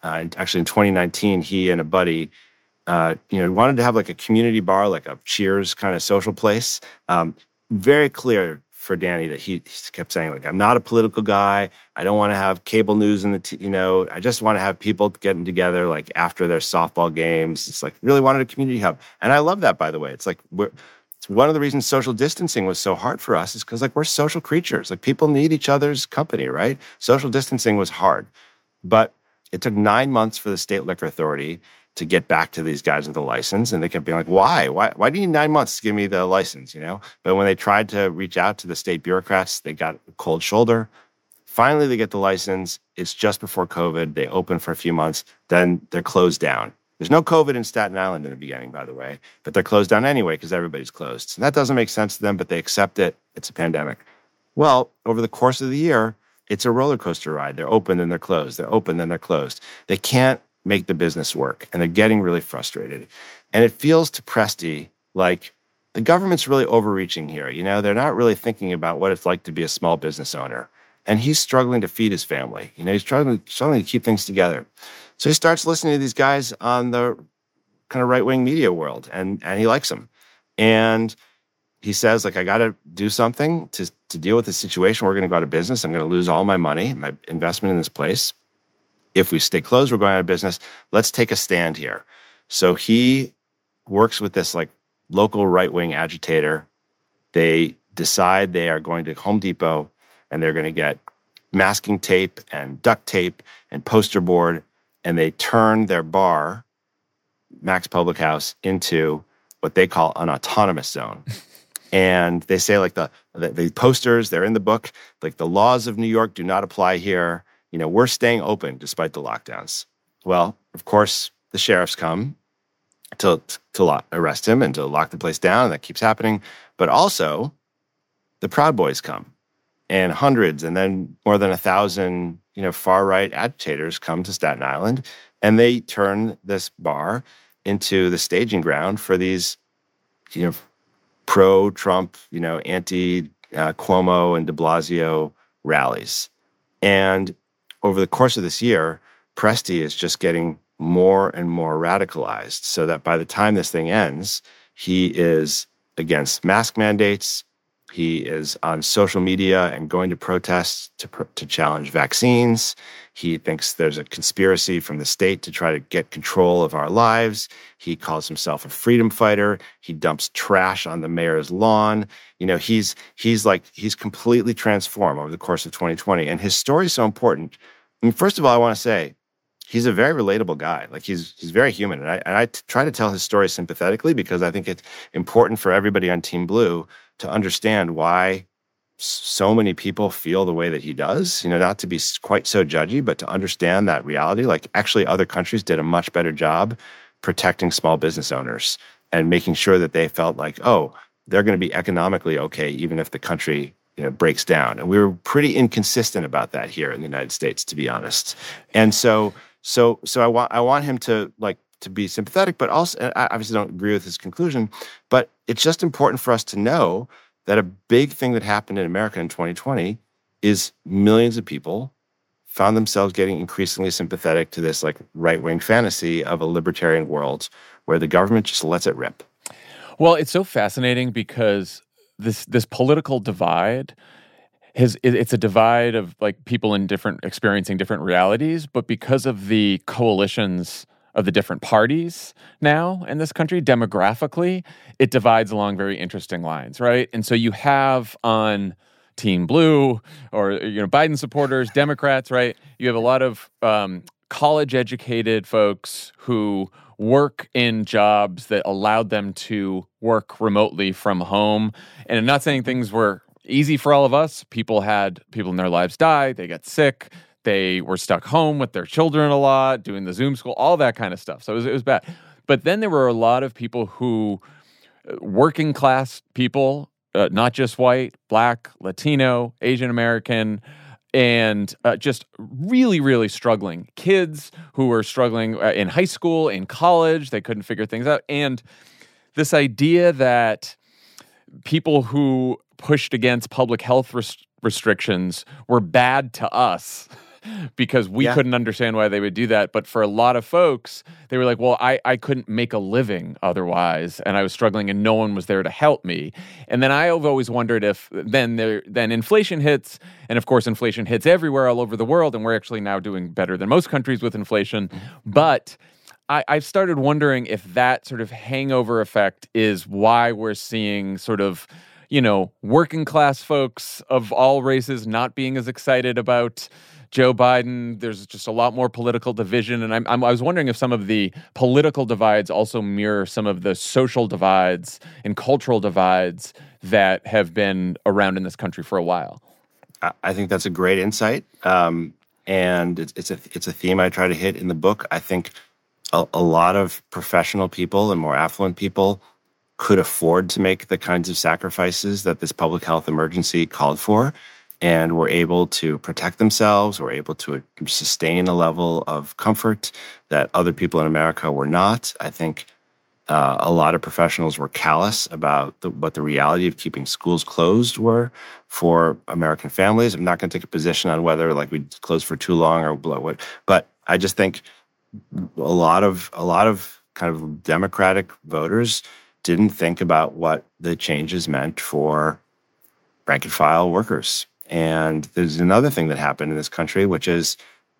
Uh, actually, in twenty nineteen, he and a buddy, uh, you know, wanted to have like a community bar, like a Cheers kind of social place. Um, very clear for Danny that he, he kept saying, like, I'm not a political guy. I don't want to have cable news in the, t- you know, I just want to have people getting together like after their softball games. It's like really wanted a community hub. And I love that, by the way. It's like, we're, it's one of the reasons social distancing was so hard for us is because like we're social creatures. Like people need each other's company, right? Social distancing was hard. But it took nine months for the state liquor authority to get back to these guys with the license. And they kept being like, why? Why Why do you need nine months to give me the license, you know? But when they tried to reach out to the state bureaucrats, they got a cold shoulder. Finally, they get the license. It's just before COVID. They open for a few months. Then they're closed down. There's no COVID in Staten Island in the beginning, by the way. But they're closed down anyway because everybody's closed. So that doesn't make sense to them, but they accept it. It's a pandemic. Well, over the course of the year, it's a roller coaster ride. They're open, then they're closed. They're open, then they're closed. They can't make the business work, and they're getting really frustrated. And it feels to Presti like the government's really overreaching here. You know, they're not really thinking about what it's like to be a small business owner. And he's struggling to feed his family. You know, he's struggling, struggling to keep things together. So he starts listening to these guys on the kind of right-wing media world, and, and he likes them. And he says, like, I got to do something to, to deal with the situation. We're going to go out of business. I'm going to lose all my money, my investment in this place. If we stay closed, we're going out of business. Let's take a stand here. So he works with this like local right-wing agitator. They decide they are going to Home Depot and they're going to get masking tape and duct tape and poster board, and they turn their bar, Max Public House, into what they call an autonomous zone. And they say like the, the the posters, they're in the book, like the laws of New York do not apply here. You know, we're staying open despite the lockdowns. Well, of course, the sheriffs come to to lock, arrest him and to lock the place down, and that keeps happening. But also, the Proud Boys come, and hundreds, and then more than a thousand, you know, far-right agitators come to Staten Island, and they turn this bar into the staging ground for these, you know, pro-Trump, you know, anti-Cuomo uh, and de Blasio rallies. And over the course of this year, Presti is just getting more and more radicalized so that by the time this thing ends, he is against mask mandates. He is on social media and going to protests to, to challenge vaccines. He thinks there's a conspiracy from the state to try to get control of our lives. He calls himself a freedom fighter. He dumps trash on the mayor's lawn. You know, he's he's like, he's completely transformed over the course of twenty twenty. And his story is so important. I mean, first of all, I want to say, he's a very relatable guy. Like he's he's very human. And I, and I t- try to tell his story sympathetically because I think it's important for everybody on Team Blue to understand why so many people feel the way that he does, you know, not to be quite so judgy, but to understand that reality. Like actually other countries did a much better job protecting small business owners and making sure that they felt like, oh, they're going to be economically okay, even if the country, you know, breaks down. And we were pretty inconsistent about that here in the United States, to be honest. And so, so, so I want, I want him to like, to be sympathetic, but also, I obviously don't agree with his conclusion, but it's just important for us to know that a big thing that happened in America in twenty twenty is millions of people found themselves getting increasingly sympathetic to this like right-wing fantasy of a libertarian world where the government just lets it rip. Well, it's so fascinating because this this political divide has it's a divide of like people in different experiencing different realities, but because of the coalitions of the different parties now in this country, demographically, it divides along very interesting lines, right? And so you have on Team Blue or, you know, Biden supporters, Democrats, right? You have a lot of um, college-educated folks who work in jobs that allowed them to work remotely from home. And I'm not saying things were easy for all of us. People had people in their lives die, they got sick, they were stuck home with their children a lot, doing the Zoom school, all that kind of stuff. So it was, it was bad. But then there were a lot of people who, working class people, uh, not just white, black, Latino, Asian American, and uh, just really, really struggling. Kids who were struggling uh, in high school, in college, they couldn't figure things out. And this idea that people who pushed against public health res- restrictions were bad to us because we Yeah. couldn't understand why they would do that. But for a lot of folks, they were like, well, I, I couldn't make a living otherwise, and I was struggling and no one was there to help me. And then I've always wondered if then there then inflation hits, and of course inflation hits everywhere all over the world, and we're actually now doing better than most countries with inflation. But I, I've started wondering if that sort of hangover effect is why we're seeing sort of, you know, working class folks of all races not being as excited about Joe Biden. There's just a lot more political division. And I'm, I'm, I was wondering if some of the political divides also mirror some of the social divides and cultural divides that have been around in this country for a while. I, I think that's a great insight. Um, and it's, it's, a, it's a theme I try to hit in the book. I think a, a lot of professional people and more affluent people could afford to make the kinds of sacrifices that this public health emergency called for, and were able to protect themselves, were able to sustain a level of comfort that other people in America were not. I think uh, a lot of professionals were callous about the, what the reality of keeping schools closed were for American families. I'm not going to take a position on whether like we closed for too long or what, but I just think a lot of a lot of kind of Democratic voters didn't think about what the changes meant for rank and file workers. And there's another thing that happened in this country, which is,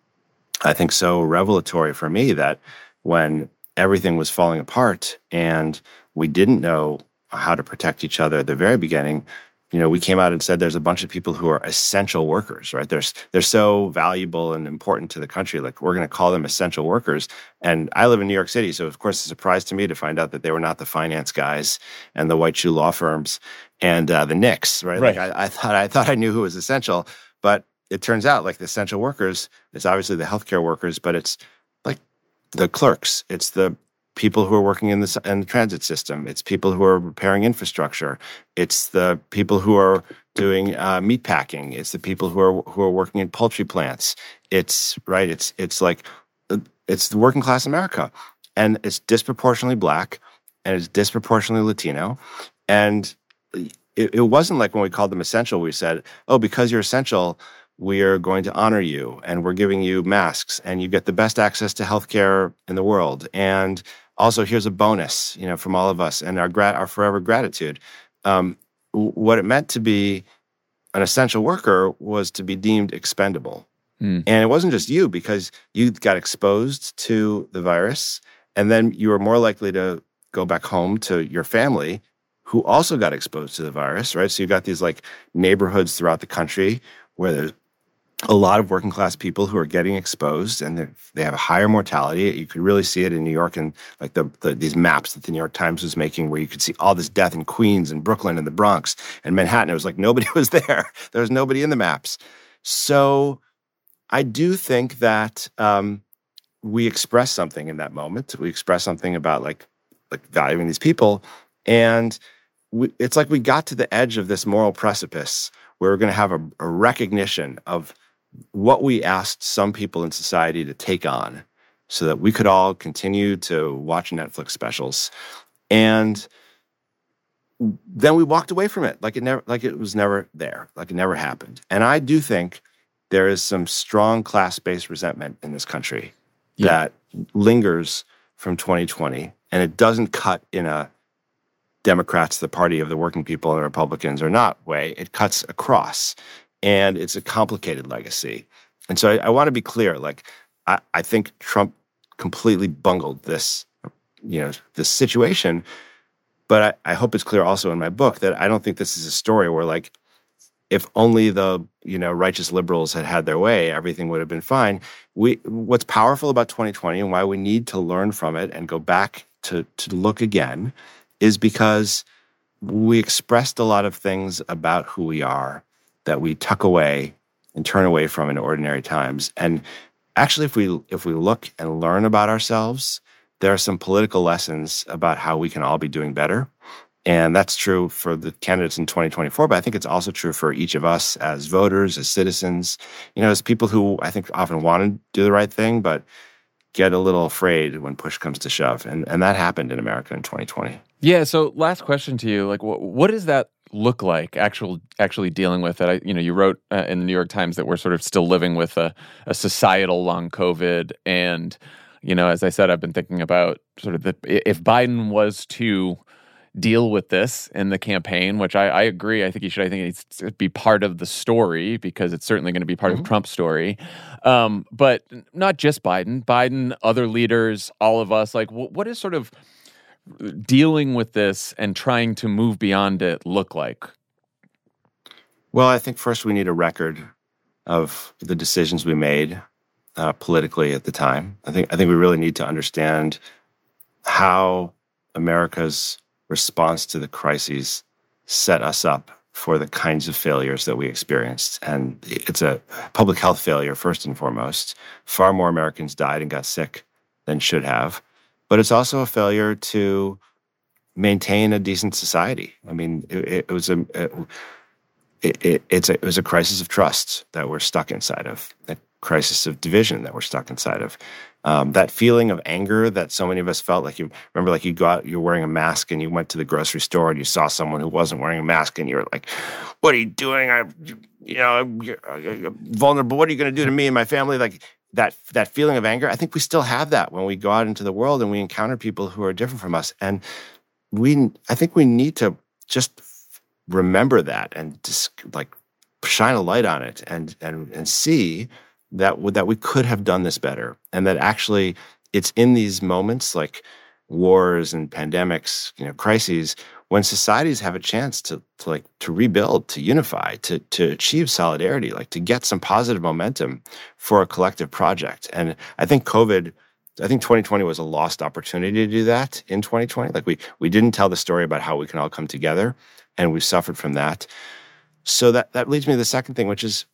I think, so revelatory for me, that when everything was falling apart and we didn't know how to protect each other at the very beginning, you know, we came out and said there's a bunch of people who are essential workers, right? They're, they're so valuable and important to the country. Like, we're going to call them essential workers. And I live in New York City, so of course it's a surprise to me to find out that they were not the finance guys and the white shoe law firms and uh, the Knicks, right? Right. Like I, I thought I thought I knew who was essential, but it turns out like the essential workers, it's obviously the healthcare workers, but it's like the clerks, it's the people who are working in the, in the transit system. It's people who are repairing infrastructure. It's the people who are doing uh, meat packing. It's the people who are who are working in poultry plants. It's right. It's it's like it's the working class America, and it's disproportionately Black, and it's disproportionately Latino, and it, it wasn't like when we called them essential, we said, "Oh, because you're essential, we are going to honor you, and we're giving you masks, and you get the best access to healthcare in the world, and also, here's a bonus, you know, from all of us and our gra- our forever gratitude." Um, what it meant to be an essential worker was to be deemed expendable. Mm. And it wasn't just you, because you got exposed to the virus, and then you were more likely to go back home to your family who also got exposed to the virus, right? So you got these like neighborhoods throughout the country where there's a lot of working class people who are getting exposed, and they have a higher mortality. You could really see it in New York, and like the, the these maps that the New York Times was making, where you could see all this death in Queens and Brooklyn and the Bronx and Manhattan. It was like nobody was there. There was nobody in the maps. So I do think that um, we express something in that moment. We express something about like like valuing these people, and we, it's like we got to the edge of this moral precipice where we're going to have a, a recognition of what we asked some people in society to take on so that we could all continue to watch Netflix specials. And then we walked away from it like it never, like it was never there, like it never happened. And I do think there is some strong class-based resentment in this country yeah. that lingers from twenty twenty, and it doesn't cut in a Democrats, the party of the working people, and Republicans are not way. It cuts across. And it's a complicated legacy. And so I, I want to be clear. Like, I, I think Trump completely bungled this, you know, this situation. But I, I hope it's clear also in my book that I don't think this is a story where, like, if only the, you know, righteous liberals had had their way, everything would have been fine. We, what's powerful about twenty twenty and why we need to learn from it and go back to to look again is because we expressed a lot of things about who we are that we tuck away and turn away from in ordinary times. And actually, if we if we look and learn about ourselves, there are some political lessons about how we can all be doing better. And that's true for the candidates in twenty twenty-four, but I think it's also true for each of us as voters, as citizens, you know, as people who I think often want to do the right thing, but get a little afraid when push comes to shove. And and that happened in America in twenty twenty. Yeah, so last question to you. Like, wh- what is that look like? Actual, actually dealing with it. I, you know, you wrote uh, in the New York Times that we're sort of still living with a, a societal long COVID, and you know, as I said, I've been thinking about sort of the if Biden was to deal with this in the campaign, which I, I agree. I think he should. I think it needs to be part of the story because it's certainly going to be part mm-hmm. of Trump's story. Um, but not just Biden, Biden, other leaders, all of us. Like, w- what is sort of dealing with this and trying to move beyond it look like? Well, I think first we need a record of the decisions we made uh, politically at the time. I think I think we really need to understand how America's response to the crises set us up for the kinds of failures that we experienced. And it's a public health failure, first and foremost. Far more Americans died and got sick than should have. But it's also a failure to maintain a decent society. I mean, it, it was a it, it, it's a it was a crisis of trust that we're stuck inside of, a crisis of division that we're stuck inside of. Um, that feeling of anger that so many of us felt, like you remember, like you go out, you're wearing a mask and you went to the grocery store and you saw someone who wasn't wearing a mask and you're like, "What are you doing? I, you know, you're, you're vulnerable. What are you going to do to me and my family?" Like that that feeling of anger. I think we still have that when we go out into the world and we encounter people who are different from us. And we, I think we need to just remember that and just like shine a light on it and and and see that that we could have done this better, and that actually it's in these moments like wars and pandemics, you know, crises, when societies have a chance to, to like to rebuild, to unify, to to achieve solidarity, like to get some positive momentum for a collective project. And I think COVID, I think twenty twenty was a lost opportunity to do that in twenty twenty. Like we we didn't tell the story about how we can all come together, and we've suffered from that. So that that leads me to the second thing, which is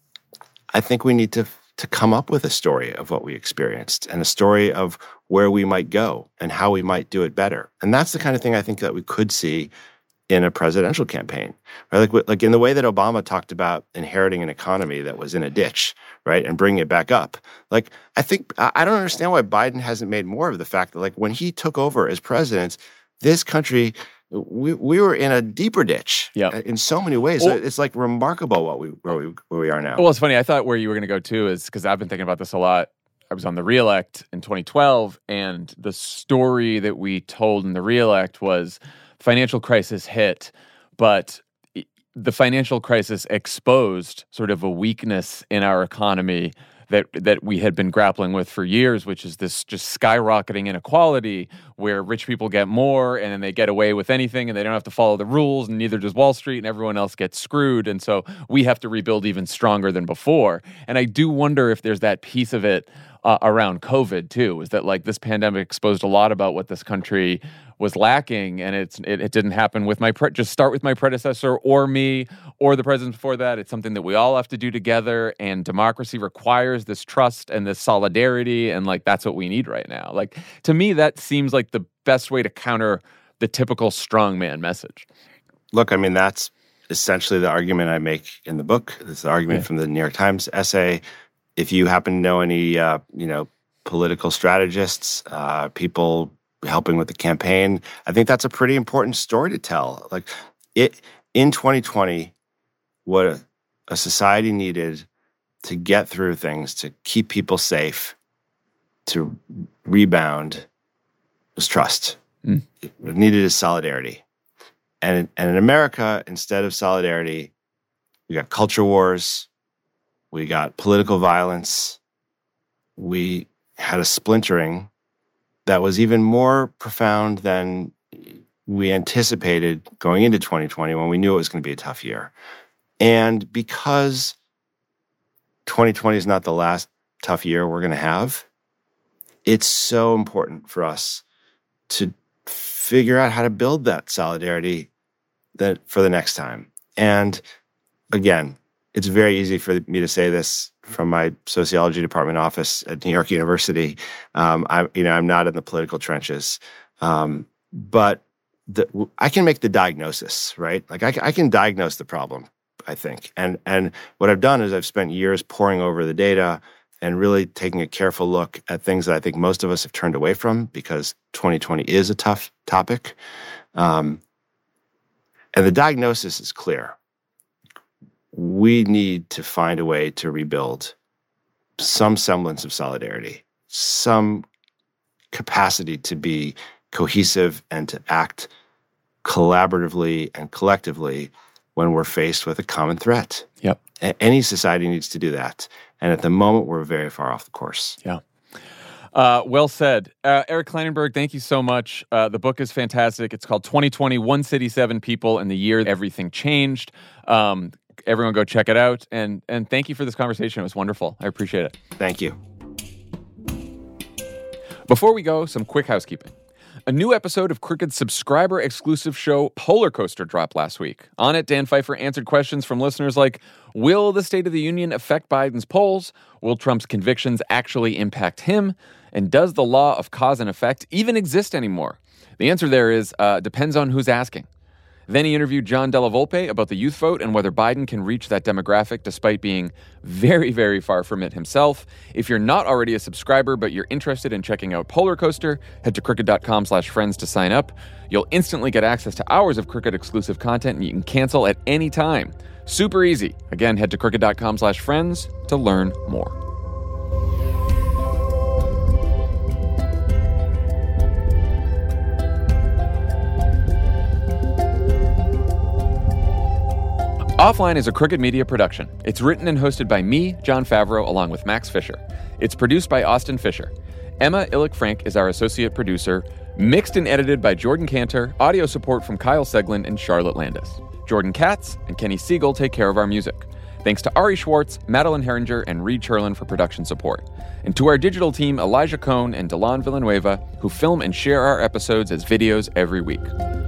I think we need to to come up with a story of what we experienced and a story of where we might go and how we might do it better. And that's the kind of thing I think that we could see in a presidential campaign, right? Like, like in the way that Obama talked about inheriting an economy that was in a ditch, right, and bringing it back up. Like, I think, I don't understand why Biden hasn't made more of the fact that, like, when he took over as president, this country, we we were in a deeper ditch yep. in so many ways. Well, it's like remarkable what we where we where we are now. Well, it's funny. I thought where you were going to go too is because I've been thinking about this a lot. I was on the Reelect in twenty twelve, and the story that we told in the Reelect was financial crisis hit, but the financial crisis exposed sort of a weakness in our economy that that we had been grappling with for years, which is this just skyrocketing inequality where rich people get more and then they get away with anything and they don't have to follow the rules, and neither does Wall Street, and everyone else gets screwed. And so we have to rebuild even stronger than before. And I do wonder if there's that piece of it uh, around COVID too, is that like this pandemic exposed a lot about what this country was lacking, and it's it, it didn't happen with my pre- just start with my predecessor or me or the president before that. It's something that we all have to do together, and democracy requires this trust and this solidarity, and like that's what we need right now. Like to me, that seems like the best way to counter the typical strongman message. Look, I mean, that's essentially the argument I make in the book. It's the argument yeah. from the New York Times essay. If you happen to know any, uh, you know, political strategists, uh, people helping with the campaign, I think that's a pretty important story to tell. Like it in twenty twenty, what a, a society needed to get through things, to keep people safe, to rebound, was trust. Mm. What needed is solidarity. And, and in America, instead of solidarity, we got culture wars, we got political violence, we had a splintering that was even more profound than we anticipated going into twenty twenty when we knew it was going to be a tough year. And because twenty twenty is not the last tough year we're going to have, it's so important for us to figure out how to build that solidarity that for the next time. And again, it's very easy for me to say this from my sociology department office at New York University. Um, I, you know, I'm not in the political trenches, um, but the, I can make the diagnosis, right? Like I, I can diagnose the problem, I think. And and what I've done is I've spent years poring over the data and really taking a careful look at things that I think most of us have turned away from because twenty twenty is a tough topic. Um, And the diagnosis is clear. We need to find a way to rebuild some semblance of solidarity, some capacity to be cohesive and to act collaboratively and collectively when we're faced with a common threat. Yep. A- any society needs to do that. And at the moment, we're very far off the course. Yeah. Uh, well said. Uh, Eric Klinenberg, thank you so much. Uh, the book is fantastic. It's called twenty twenty, One City, Seven People, and the Year Everything Changed. Um, everyone go check it out. And, and thank you for this conversation. It was wonderful. I appreciate it. Thank you. Before we go, some quick housekeeping. A new episode of Crooked's subscriber-exclusive show, Polar Coaster, dropped last week. On it, Dan Pfeiffer answered questions from listeners like, will the State of the Union affect Biden's polls? Will Trump's convictions actually impact him? And does the law of cause and effect even exist anymore? The answer there is, uh, depends on who's asking. Then he interviewed John Della Volpe about the youth vote and whether Biden can reach that demographic despite being very, very far from it himself. If you're not already a subscriber, but you're interested in checking out Polar Coaster, head to crooked.com slash friends to sign up. You'll instantly get access to hours of Crooked exclusive content, and you can cancel at any time. Super easy. Again, head to crooked.com slash friends to learn more. Offline is a Crooked Media production. It's written and hosted by me, John Favreau, along with Max Fisher. It's produced by Austin Fisher. Emma Illick-Frank is our associate producer. Mixed and edited by Jordan Cantor. Audio support from Kyle Seglin and Charlotte Landis. Jordan Katz and Kenny Siegel take care of our music. Thanks to Ari Schwartz, Madeline Herringer, and Reed Cherlin for production support. And to our digital team, Elijah Cohn and Delon Villanueva, who film and share our episodes as videos every week.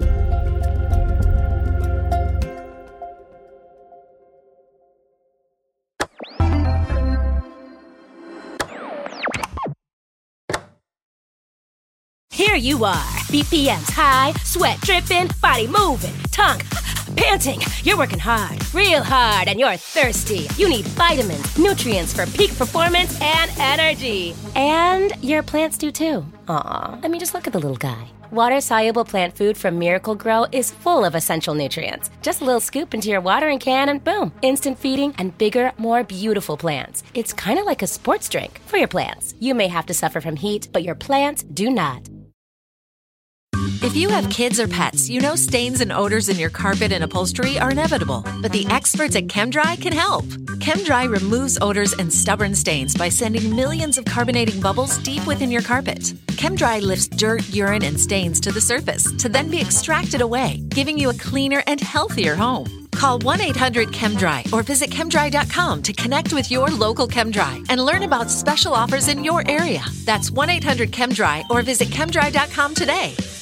Here you are, B P Ms high, sweat dripping, body moving, tongue panting. You're working hard, real hard, and you're thirsty. You need vitamins, nutrients for peak performance and energy. And your plants do too. Aw, I mean, just look at the little guy. Water-soluble plant food from Miracle Grow is full of essential nutrients. Just a little scoop into your watering can and boom, instant feeding and bigger, more beautiful plants. It's kind of like a sports drink for your plants. You may have to suffer from heat, but your plants do not. If you have kids or pets, you know stains and odors in your carpet and upholstery are inevitable. But the experts at ChemDry can help. ChemDry removes odors and stubborn stains by sending millions of carbonating bubbles deep within your carpet. ChemDry lifts dirt, urine, and stains to the surface to then be extracted away, giving you a cleaner and healthier home. Call one eight hundred ChemDry or visit chemdry dot com to connect with your local ChemDry and learn about special offers in your area. That's one eight hundred ChemDry or visit chemdry dot com today.